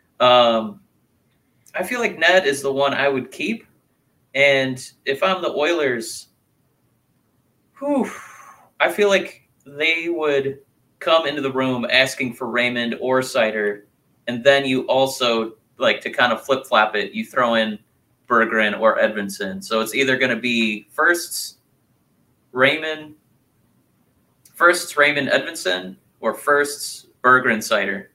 I feel like Ned is the one I would keep. And if I'm the Oilers, I feel like they would come into the room asking for Raymond or Seider, and then you also, like, to kind of flip-flop it, you throw in Berggren or Edvinsson. So it's either going to be first Raymond Edvinsson or first Berggren Seider.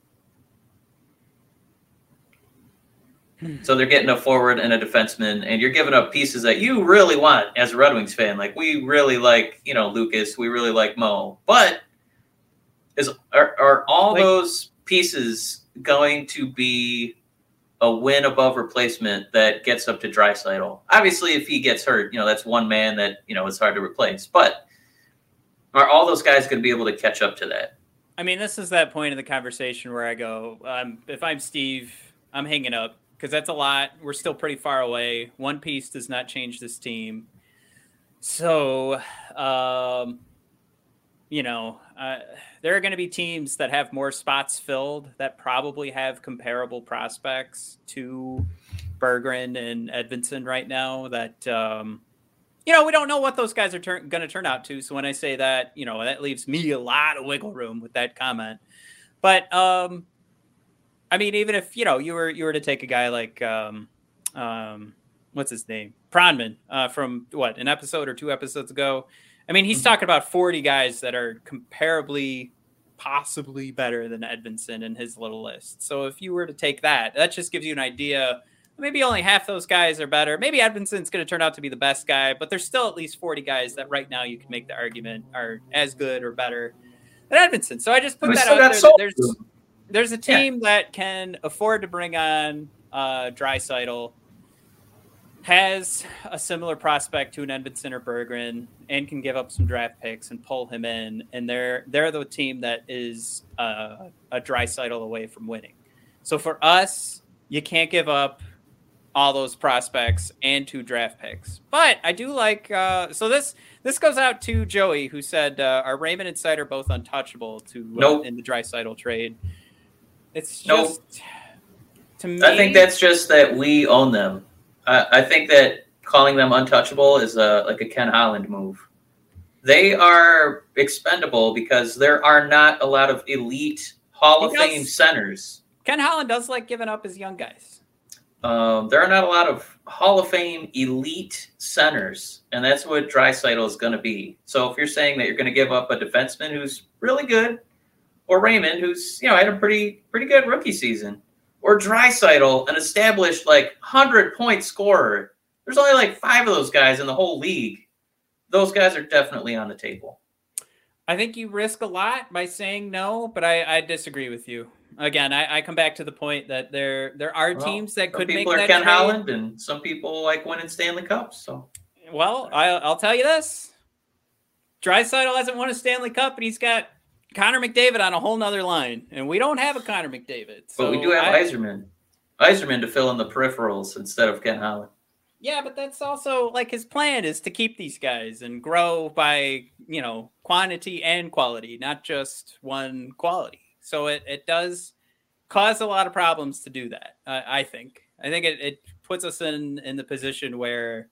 So they're getting a forward and a defenseman, and you're giving up pieces that you really want as a Red Wings fan. Like, we really like, Lucas. We really like Mo. But are all those pieces going to be a win above replacement that gets up to Draisaitl? Obviously, if he gets hurt, that's one man that, it's hard to replace. But are all those guys going to be able to catch up to that? I mean, this is that point in the conversation where I go, if I'm Steve, I'm hanging up. Because that's a lot. We're still pretty far away. One piece does not change this team. So, there are going to be teams that have more spots filled that probably have comparable prospects to Berggren and Edvinsson right now that, we don't know what those guys are going to turn out to. So when I say that, that leaves me a lot of wiggle room with that comment. But, I mean, even if, you were to take a guy like, what's his name? Pronman from an episode or 2 episodes ago. I mean, he's talking about 40 guys that are comparably possibly better than Edvinsson in his little list. So if you were to take that just gives you an idea. Maybe only half those guys are better. Maybe Edvinsson's going to turn out to be the best guy, but there's still at least 40 guys that right now you can make the argument are as good or better than Edvinsson. So I just put that out there. There's a team that can afford to bring on Draisaitl, has a similar prospect to an Edvinsson or Berggren, and can give up some draft picks and pull him in. And they're the team that is a Draisaitl away from winning. So for us, you can't give up all those prospects and 2 draft picks. But I do like so this goes out to Joey, who said are Raymond and Seider both untouchable in the Draisaitl trade. It's just, to me, I think that's just that we own them. I think that calling them untouchable is like a Ken Holland move. They are expendable because there are not a lot of elite Hall of Fame centers. Ken Holland does like giving up his young guys. There are not a lot of Hall of Fame elite centers, and that's what Draisaitl is going to be. So if you're saying that you're going to give up a defenseman who's really good, or Raymond, who's had a pretty good rookie season, or Draisaitl, an established 100-point scorer. There's only 5 of those guys in the whole league. Those guys are definitely on the table. I think you risk a lot by saying no, but I disagree with you. Again, I come back to the point that there are teams that could make that trade. Some people are Ken Holland, and some people like winning Stanley Cups. So, well, I'll tell you this: Draisaitl hasn't won a Stanley Cup, and he's got Connor McDavid on a whole nother line, and we don't have a Connor McDavid. So but we do have Yzerman to fill in the peripherals instead of Ken Holland. Yeah, but that's also his plan is to keep these guys and grow by, quantity and quality, not just one quality. So it does cause a lot of problems to do that. I think it puts us in the position where.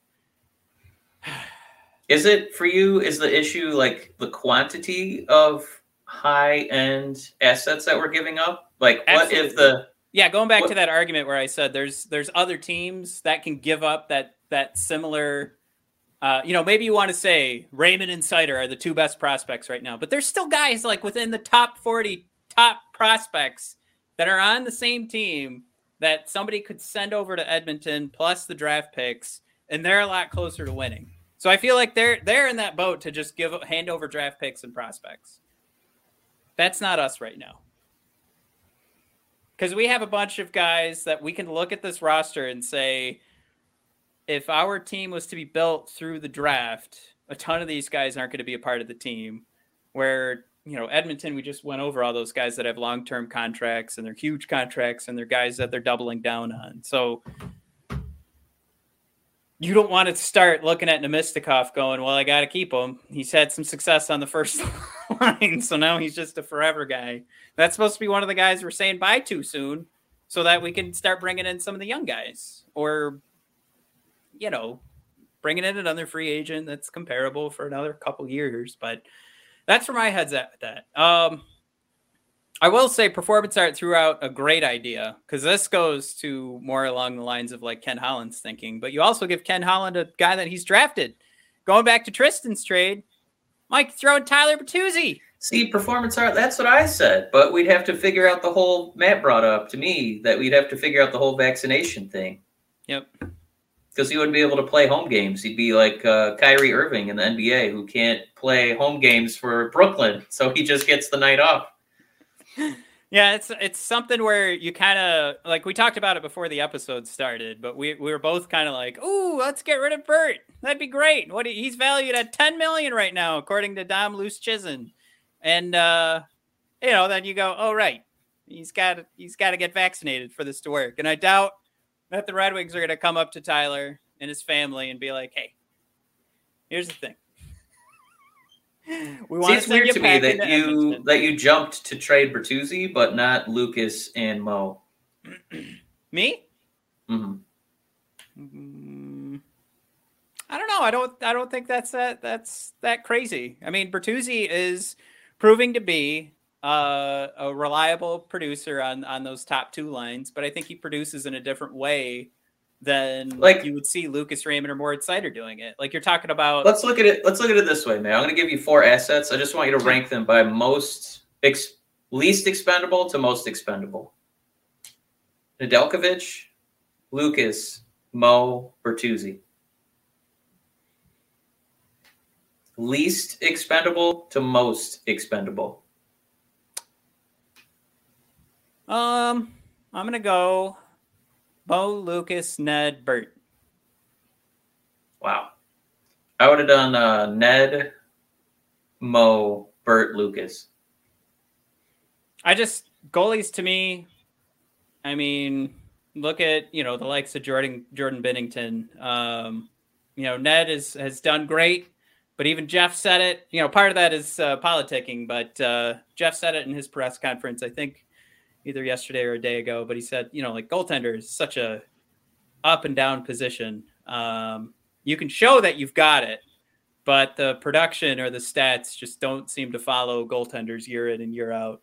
Is it for you? Is the issue the quantity of high-end assets that we're giving up? What if going back to that argument where I said there's other teams that can give up that similar maybe you want to say Raymond and Seider are the 2 best prospects right now, but there's still guys within the top 40 top prospects that are on the same team that somebody could send over to Edmonton plus the draft picks, and they're a lot closer to winning. So I feel like they're in that boat to just hand over draft picks and prospects. That's not us right now. Because we have a bunch of guys that we can look at this roster and say, if our team was to be built through the draft, a ton of these guys aren't going to be a part of the team. Where, Edmonton, we just went over all those guys that have long-term contracts and they're huge contracts and they're guys that they're doubling down on. So you don't want to start looking at Nemistikov going, well, I got to keep him. He's had some success on the first line, so now he's just a forever guy. That's supposed to be one of the guys we're saying bye to soon so that we can start bringing in some of the young guys or, bringing in another free agent that's comparable for another couple years. But that's where my head's at with that. I will say performance art threw out a great idea because this goes to more along the lines of like Ken Holland's thinking, but you also give Ken Holland a guy that he's drafted. Going back to Tristan's trade, Mike, throw in Tyler Bertuzzi. See, performance art, that's what I said, but we'd have to figure out the whole, Matt brought up to me that we'd have to figure out the whole vaccination thing. Yep. Because he wouldn't be able to play home games. He'd be like Kyrie Irving in the NBA who can't play home games for Brooklyn, so he just gets the night off. Yeah, it's something where you kind of like we talked about it before the episode started, but we were both kind of like, "Ooh, let's get rid of Bert. That'd be great." He's valued at $10 million right now, according to Dom Luszczyszyn. And then you go, "Oh, right, he's got to get vaccinated for this to work." And I doubt that the Red Wings are going to come up to Tyler and his family and be like, "Hey, here's the thing. We want it's weird to me that you jumped to trade Bertuzzi, but not Lucas and Mo." Me? Mm-hmm. I don't know. I don't think that's that crazy. I mean, Bertuzzi is proving to be a reliable producer on those top two lines, but I think he produces in a different way than like you would see Lucas Raymond or Moritz Seider doing it. Like you're talking about. Let's look at it this way, man. I'm going to give you 4 assets. I just want you to rank them by least expendable to most expendable. Nedeljkovic, Lucas, Mo, Bertuzzi. Least expendable to most expendable. I'm going to go Mo, Lucas, Ned, Bert. Wow. I would have done Ned, Mo, Bert, Lucas. Goalies to me, I mean, look at, the likes of Jordan Binnington. Ned has done great, but even Jeff said it. Part of that is politicking, but Jeff said it in his press conference, I think, either yesterday or a day ago, but he said, like goaltender is such a up and down position. You can show that you've got it, but the production or the stats just don't seem to follow goaltenders year in and year out.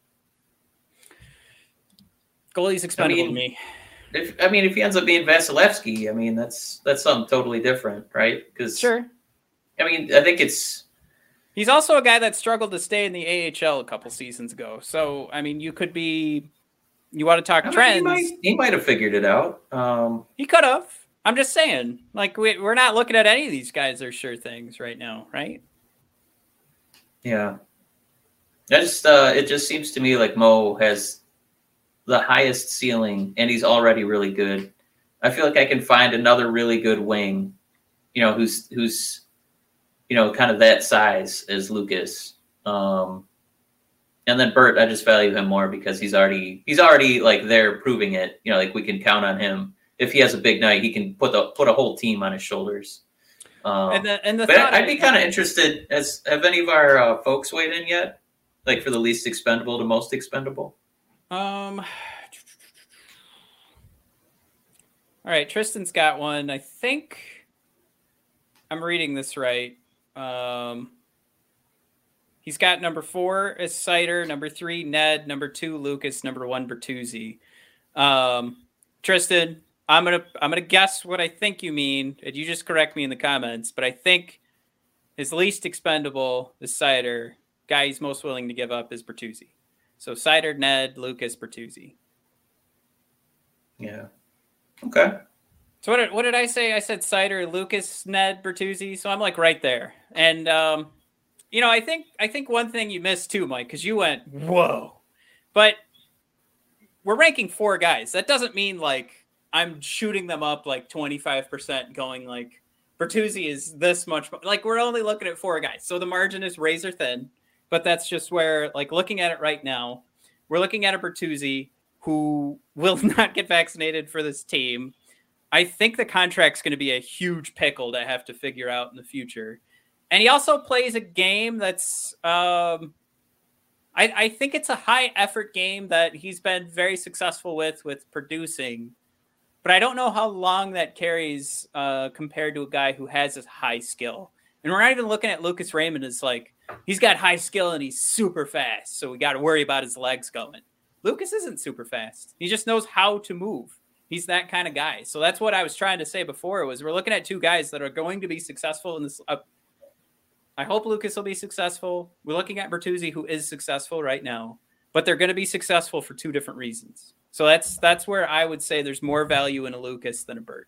Goalie's expendable to me. If he ends up being Vasilevsky, that's something totally different, right? Because sure. I think he's also a guy that struggled to stay in the AHL a couple seasons ago. So, you want to talk trends. He might have figured it out. He could have. I'm just saying, like, we're not looking at any of these guys are sure things right now, right? Yeah. It just seems to me like Mo has the highest ceiling, and he's already really good. I feel like I can find another really good wing, who's kind of that size as Lucas. And then Bert, I just value him more because he's already like there proving it. Like we can count on him. If he has a big night, he can put a whole team on his shoulders. But I'd be kind of interested. Have any of our folks weighed in yet? Like for the least expendable to most expendable? All right, Tristan's got one. I think I'm reading this right. He's got number 4 as Seider, number 3 Ned, number 2 Lucas, number 1 Bertuzzi. Tristan, I'm gonna guess what I think you mean, and you just correct me in the comments. But I think his least expendable is Seider. Guy he's most willing to give up is Bertuzzi. So Seider, Ned, Lucas, Bertuzzi. Yeah. Okay. So what did I say? I said Seider, Lucas, Ned, Bertuzzi. So I'm like right there, and I think one thing you missed too, Mike, because you went, whoa. But we're ranking 4 guys. That doesn't mean like I'm shooting them up like 25% going like Bertuzzi is this much. Like we're only looking at 4 guys. So the margin is razor thin, but that's just where like looking at it right now, we're looking at a Bertuzzi who will not get vaccinated for this team. I think the contract's going to be a huge pickle to have to figure out in the future. And he also plays a game that's, I think it's a high effort game that he's been very successful with producing. But I don't know how long that carries compared to a guy who has a high skill. And we're not even looking at Lucas Raymond as like, he's got high skill and he's super fast. So we got to worry about his legs going. Lucas isn't super fast. He just knows how to move. He's that kind of guy. So that's what I was trying to say before was we're looking at two guys that are going to be successful in this. I hope Lucas will be successful. We're looking at Bertuzzi, who is successful right now, but they're going to be successful for two different reasons. So that's where I would say there's more value in a Lucas than a Bert.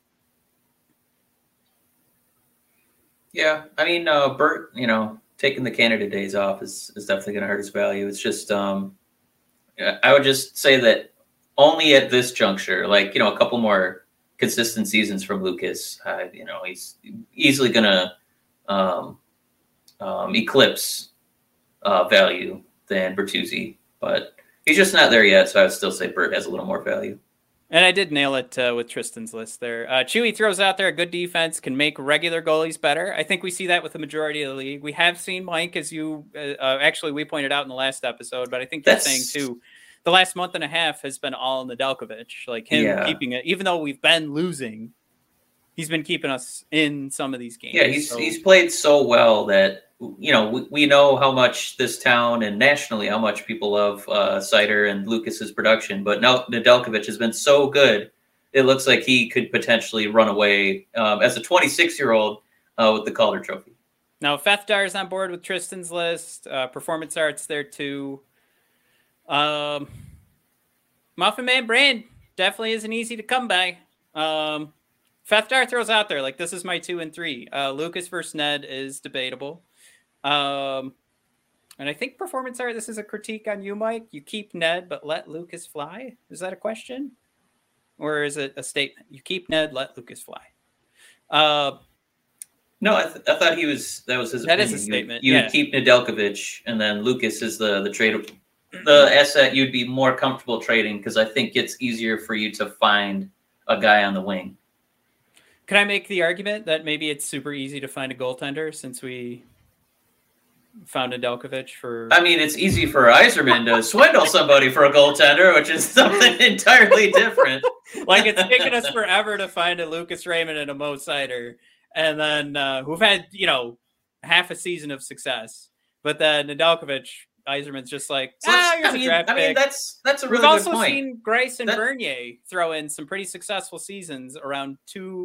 Yeah, I mean, Bert, taking the Canada days off is definitely going to hurt his value. It's just, I would just say that only at this juncture, like, a couple more consistent seasons from Lucas, he's easily going to eclipse value than Bertuzzi, but he's just not there yet. So I would still say Bert has a little more value. And I did nail it with Tristan's list there. Chewy throws out there a good defense can make regular goalies better. I think we see that with the majority of the league. We have seen Mike, as you actually we pointed out in the last episode, but I think you're saying too, the last month and a half has been all in the Nedeljkovic, like him keeping it, even though we've been losing, he's been keeping us in some of these games. Yeah, he's played so well that, we know how much this town and nationally how much people love Seider and Lucas's production. But now Nedeljkovic has been so good, it looks like he could potentially run away as a 26-year-old with the Calder Trophy. Now, Fethdar is on board with Tristan's list. Performance Art's there too. Muffin Man Brand definitely isn't easy to come by. Fethdar throws out there, like, this is my 2 and 3. Lucas versus Ned is debatable. And I think Performance Art, this is a critique on you, Mike. You keep Ned, but let Lucas fly. Is that a question? Or is it a statement? You keep Ned, let Lucas fly. No, I thought that was his opinion. That is a statement. You would keep Nedeljkovic, and then Lucas is the trade, the asset you'd be more comfortable trading, because I think it's easier for you to find a guy on the wing. Can I make the argument that maybe it's super easy to find a goaltender since we found Nedeljkovic for... I mean, it's easy for Yzerman to swindle somebody for a goaltender, which is something entirely different. Like, it's taken us forever to find a Lucas Raymond and a Mo Seider, and then who've had, half a season of success. But then Nedeljkovic, Yzerman's just like, here's a draft pick. I mean, that's a really good point. We've also seen Greiss and Bernier throw in some pretty successful seasons around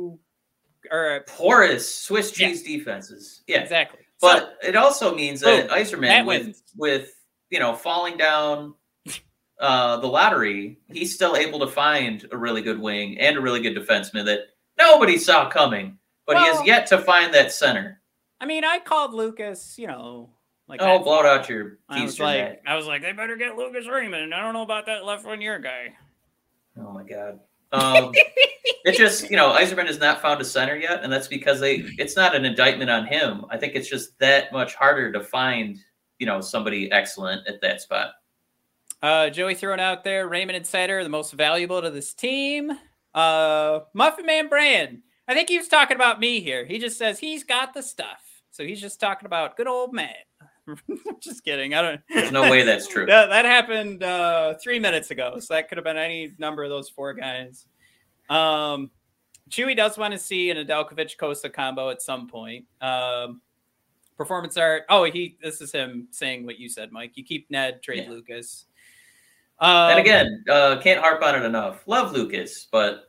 porous Swiss cheese defenses. Yeah, exactly. But it also means that Yzerman, with falling down the lottery, he's still able to find a really good wing and a really good defenseman that nobody saw coming. But he has yet to find that center. I mean, I called Lucas, like, blow out your teaser. I was like, they better get Lucas Raymond. I don't know about that left one year guy. Oh my God. It's just, Yzerman has not found a center yet, and that's because it's not an indictment on him. I think it's just that much harder to find, somebody excellent at that spot. Joey throwing out there, Raymond and Seider are the most valuable to this team. Muffin Man Brand, I think he was talking about me here. He just says he's got the stuff. So he's just talking about good old man. Just kidding. There's no way that's true. That happened 3 minutes ago. So that could have been any number of those 4 guys. Chewy does want to see an Nedeljkovic Costa combo at some point. Performance Art. This is him saying what you said, Mike. You keep Ned, trade Lucas. And again, can't harp on it enough. Love Lucas, but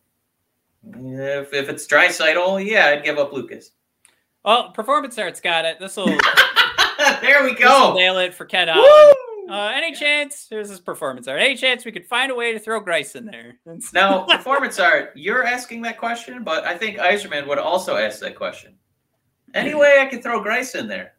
if it's Draisaitl, I'd give up Lucas. Well, Performance Art's got it. This will there we go. Nail it for Ken Allen. Any chance? Here's his Performance Art. Any chance we could find a way to throw Greiss in there? Now, Performance Art, you're asking that question, but I think Yzerman would also ask that question. Any way I could throw Greiss in there?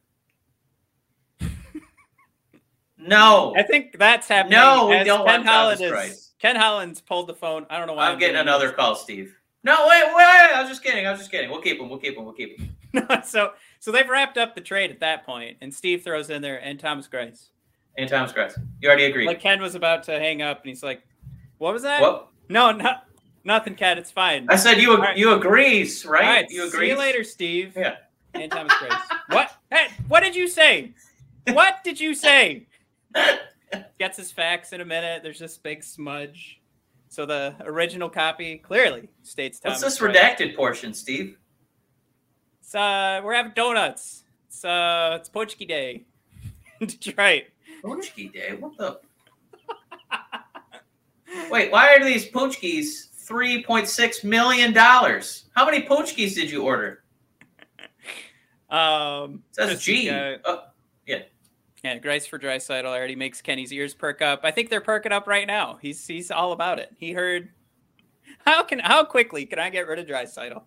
No. I think that's happening. No, we don't want Travis Greiss. Ken Holland's pulled the phone. I don't know why. I'm getting another call, Steve. No, wait. I was just kidding. We'll keep him. So they've wrapped up the trade at that point, and Steve throws in there, and Thomas Greiss. And Thomas Greiss. You already agreed. Like Ken was about to hang up, and he's like, what was that? What? No. Nothing, Cat. It's fine. I said you right. you agrees, right? All right. You agree. See you later, Steve. Yeah. And Thomas Grace. What? Hey, what did you say? What did you say? Gets his facts in a minute. There's this big smudge. So the original copy clearly states Thomas. What's this Grace. redacted portion, Steve? It's we're having donuts. It's Pochki Day in Detroit. Pochki Day? What the? Wait, why are these Pochkis $3.6 million? How many Pochkis did you order? It says G. Yeah. Yeah, Grice for Draisaitl already makes Kenny's ears perk up. I think they're perking up right now. He's all about it. He heard how quickly can I get rid of Draisaitl?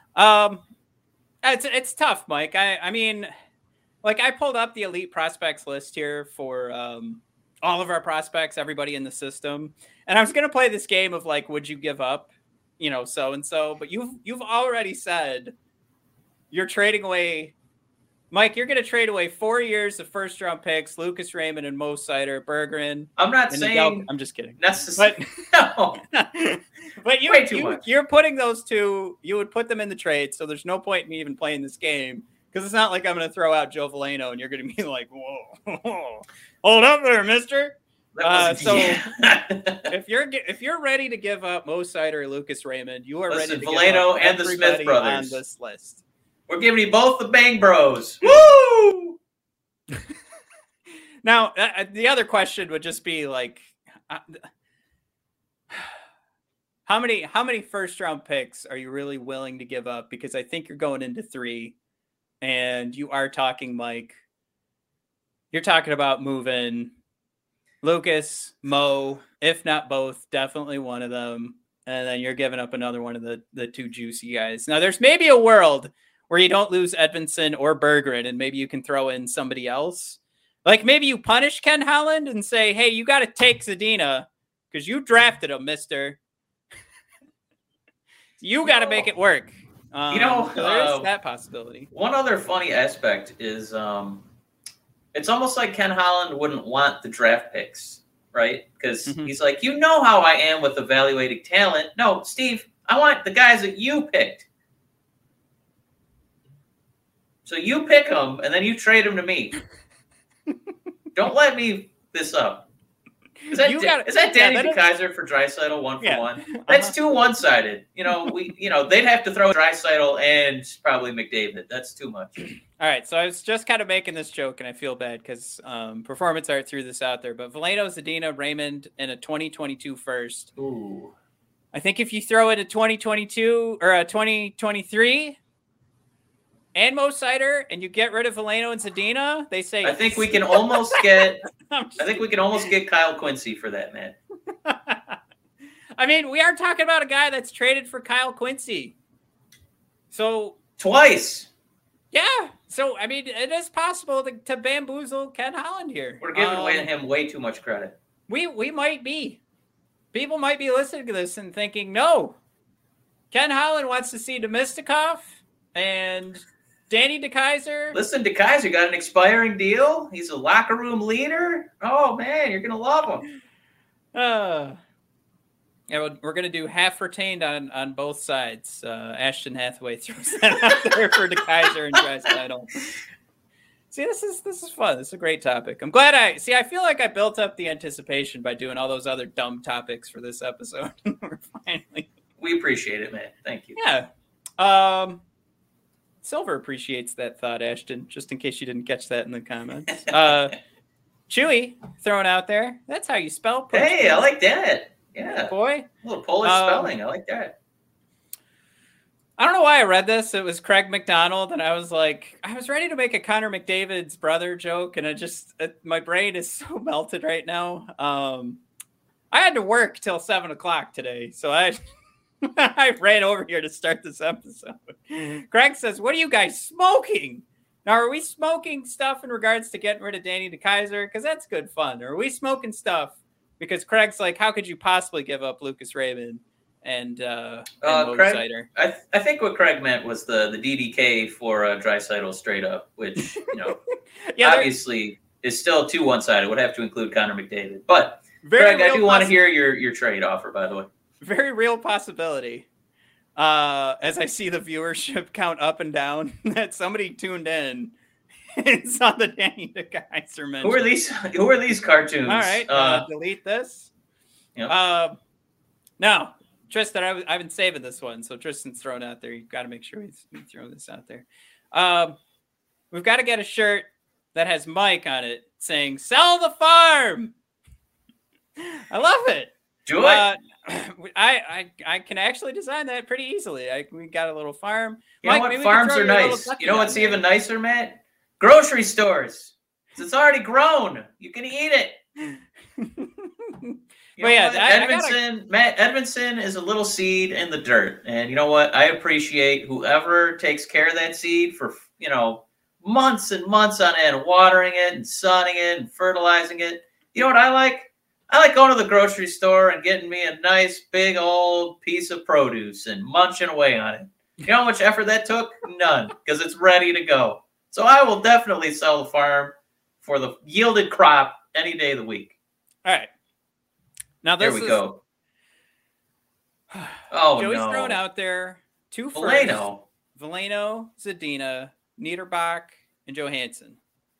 It's tough, Mike. I mean, like I pulled up the elite prospects list here for all of our prospects, everybody in the system, and I was gonna play this game of like, would you give up, so and so? But you've already said you're trading away. Mike, you're going to trade away 4 years of first-round picks, Lucas Raymond and Mo Seider, Bergeron. I'm not saying. I'm just kidding. Necessarily. No. But you're putting those two. You would put them in the trade, so there's no point in me even playing this game because it's not like I'm going to throw out Joe Veleno and you're going to be like, whoa, hold up there, Mister. If you're ready to give up Mo Seider or Lucas Raymond, you are ready to Veleno give up and the Smith brothers on this list. We're giving you both the Bang Bros. Woo! Now, the other question would just be like, how many first round picks are you really willing to give up? Because I think you're going into 3, and you are talking, Mike. You're talking about moving Lucas, Mo, if not both, definitely one of them, and then you're giving up another one of the two juicy guys. Now, there's maybe a world where you don't lose Edvinsson or Bergeron, and maybe you can throw in somebody else. Like maybe you punish Ken Holland and say, hey, you got to take Zadina because you drafted him, mister. You got to make it work. So there's that possibility. One other funny aspect is it's almost like Ken Holland wouldn't want the draft picks, right? Because he's like, you know how I am with evaluating talent. No, Steve, I want the guys that you picked. So you pick them, and then you trade them to me. Don't let me this up. Is that Danny DeKeyser for Draisaitl 1-for-1? That's too one-sided. They'd have to throw Draisaitl and probably McDavid. That's too much. All right, so I was just kind of making this joke, and I feel bad because Performance Art threw this out there. But Veleno, Zadina, Raymond, and a 2022 first. Ooh. I think if you throw in a 2022 or a 2023 and Mo Seider, and you get rid of Veleno and Zadina, they say. I think we can almost get. Kyle Quincy for that, man. I mean, we are talking about a guy that's traded for Kyle Quincy. So twice. Yeah. So I mean, it is possible to bamboozle Ken Holland here. We're giving him way too much credit. We might be. People might be listening to this and thinking, no, Ken Holland wants to see Demistikoff and Danny DeKeyser. Listen, DeKeyser got an expiring deal. He's a locker room leader. Oh, man, you're going to love him. We're going to do half retained on both sides. Ashton Hathaway throws that out there for DeKeyser and Draisaitl. See, this is fun. This is a great topic. I'm glad I feel like I built up the anticipation by doing all those other dumb topics for this episode. We appreciate it, man. Thank you. Yeah. Silver appreciates that thought, Ashton, just in case you didn't catch that in the comments. Chewy throwing out there. That's how you spell. Hey, I like that. Yeah. Boy. A little Polish spelling. I like that. I don't know why I read this. It was Craig McDonald, and I was like, I was ready to make a Connor McDavid's brother joke, and my brain is so melted right now. I had to work till 7:00 today, so I ran over here to start this episode. Craig says, what are you guys smoking? Now, are we smoking stuff in regards to getting rid of Danny DeKeyser? Because that's good fun. Or are we smoking stuff because Craig's like, how could you possibly give up Lucas Raymond and Mo Seider? I think what Craig meant was the DDK for Draisaitl straight up, which, obviously is still too one-sided. Would have to include Connor McDavid. But, Craig, I do want to hear your trade offer, by the way. very real possibility. As I see the viewership count up and down, that somebody tuned in and saw the Danny DeKeyser mention. Who are these cartoons? All right, delete this. Yep. Now, Tristan, I've been saving this one, so Tristan's thrown out there. You've got to make sure he's throwing this out there. We've got to get a shirt that has Mike on it saying "Sell the farm." I love it. Do it. I can actually design that pretty easily. We got a little farm. You know what? Farms are nice. You know what's even nicer, Matt? Grocery stores. It's already grown. You can eat it. But yeah, Matt Edmondson is a little seed in the dirt. And you know what? I appreciate whoever takes care of that seed for, months and months on end, watering it and sunning it and fertilizing it. You know what I like? I like going to the grocery store and getting me a nice big old piece of produce and munching away on it. You know how much effort that took? None, because it's ready to go. So I will definitely sell the farm for the yielded crop any day of the week. All right. Now there we go. Oh, Joey's no. thrown out there 2 firsts. Veleno, Zadina, Niederbach, and Johansson.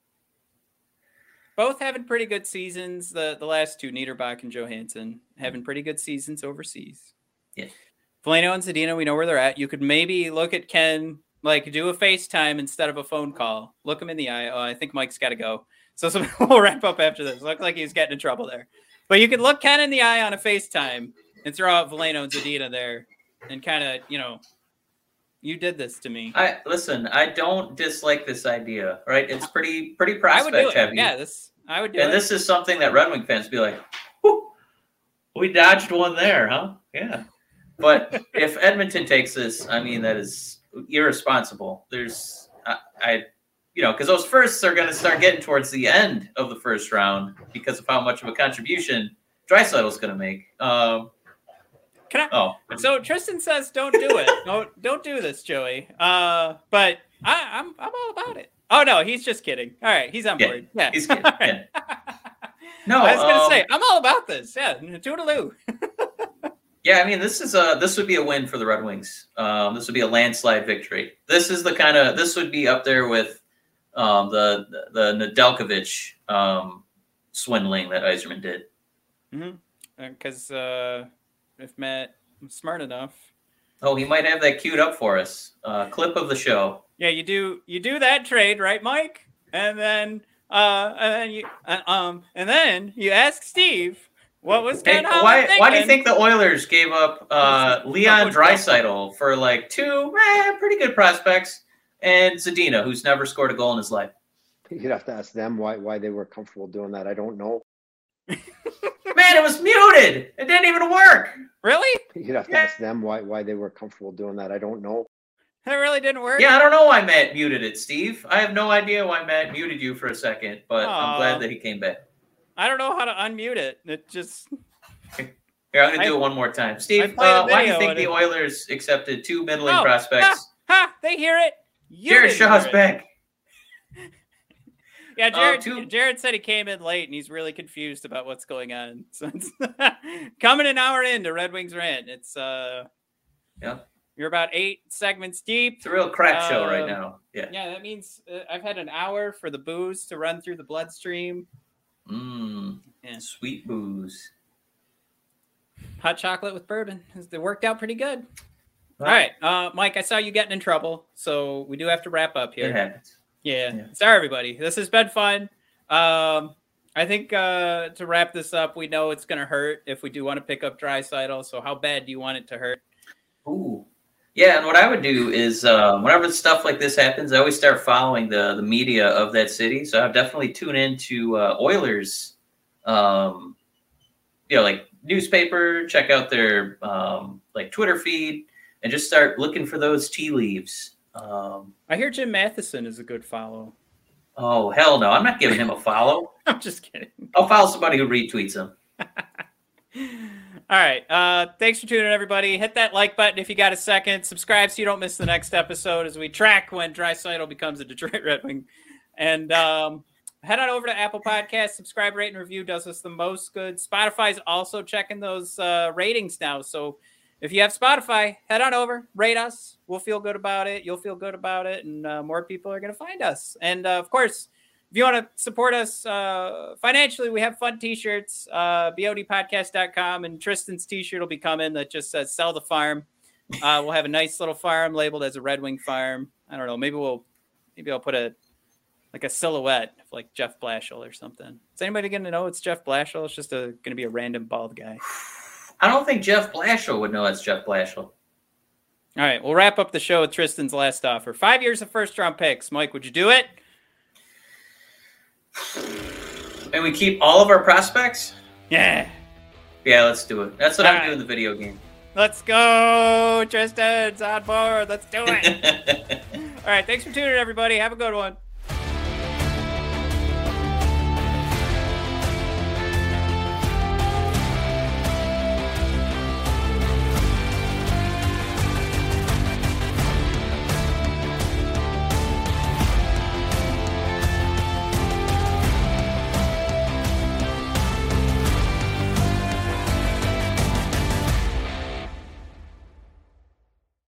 Both having pretty good seasons. The last 2, Niederbach and Johansson, having pretty good seasons overseas. Yeah. Veleno and Zadina, we know where they're at. You could maybe look at Ken, do a FaceTime instead of a phone call. Look him in the eye. Oh, I think Mike's got to go. So we'll wrap up after this. Looks like he's getting in trouble there. But you could look Ken in the eye on a FaceTime and throw out Veleno and Zadina there and kind of, you did this to me. I don't dislike this idea, right? It's pretty prospect heavy. Yeah, I would do it. And this is something that Red Wing fans be like, whoo, we dodged one there, huh? Yeah. But if Edmonton takes this, I mean, that is irresponsible. Because those firsts are going to start getting towards the end of the first round because of how much of a contribution Draisaitl's going to make. So Tristan says, "Don't do it. don't do this, Joey." But I'm all about it. Oh no, he's just kidding. All right, he's on board. Yeah, he's kidding. Yeah. No, I was gonna say I'm all about this. Yeah, toodaloo. Yeah, I mean, this would be a win for the Red Wings. This would be a landslide victory. This would be up there with the Nedeljkovic swindling that Yzerman did. Because if Matt was smart enough, he might have that queued up for us. Clip of the show. Yeah, you do that trade, right, Mike? And then you ask Steve. What was going on? Why do you think the Oilers gave up Leon Draisaitl for 2 pretty good prospects and Zadina, who's never scored a goal in his life? You'd have to ask them why they were comfortable doing that. I don't know. Man, it was muted. It didn't even work. Really? You'd have to ask them why they were comfortable doing that. I don't know. That really didn't work? Yeah, I don't know why Matt muted it, Steve. I have no idea why Matt muted you for a second, but I'm glad that he came back. I don't know how to unmute it. It just... Here, I'm going to do it one more time. Steve, why do you think the Oilers accepted 2 middling prospects? They hear it. Jared Shaw's back. Yeah, Jared said he came in late and he's really confused about what's going on. So it's coming an hour into Red Wings Rant. It's you're about 8 segments deep. It's a real crap show right now. Yeah. Yeah, that means I've had an hour for the booze to run through the bloodstream. Sweet booze. Hot chocolate with bourbon. It worked out pretty good. All right. Mike, I saw you getting in trouble, so we do have to wrap up here. It happens. Yeah. Sorry, everybody. This has been fun. I think to wrap this up, we know it's going to hurt if we do want to pick up Draisaitl. So how bad do you want it to hurt? Ooh. Yeah, and what I would do is whenever stuff like this happens, I always start following the media of that city. So I would definitely tune into Oilers, newspaper, check out their Twitter feed, and just start looking for those tea leaves. I hear Jim Matheson is a good follow. Oh, hell no. I'm not giving him a follow. I'm just kidding. I'll follow somebody who retweets him. All right. Thanks for tuning in, everybody. Hit that like button if you got a second. Subscribe so you don't miss the next episode as we track when Draisaitl becomes a Detroit Red Wing. And head on over to Apple Podcasts, subscribe, rate, and review. Does us the most good. Spotify's also checking those ratings now. So if you have Spotify, head on over, rate us. We'll feel good about it. You'll feel good about it. And more people are going to find us. And of course, if you want to support us financially, we have fun t-shirts, bodpodcast.com. And Tristan's t-shirt will be coming that just says sell the farm. We'll have a nice little farm labeled as a Red Wing farm. I don't know. Maybe I'll put a silhouette of like Jeff Blashill or something. Is anybody going to know it's Jeff Blashill? It's just going to be a random bald guy. I don't think Jeff Blashill would know it's Jeff Blashill. All right. We'll wrap up the show with Tristan's last offer. 5 years of first-round picks. Mike, would you do it? And we keep all of our prospects? Yeah. Yeah, let's do it. That's what All I'm right. doing in the video game. Let's go. Tristan's on board. Let's do it. All right. Thanks for tuning in, everybody. Have a good one.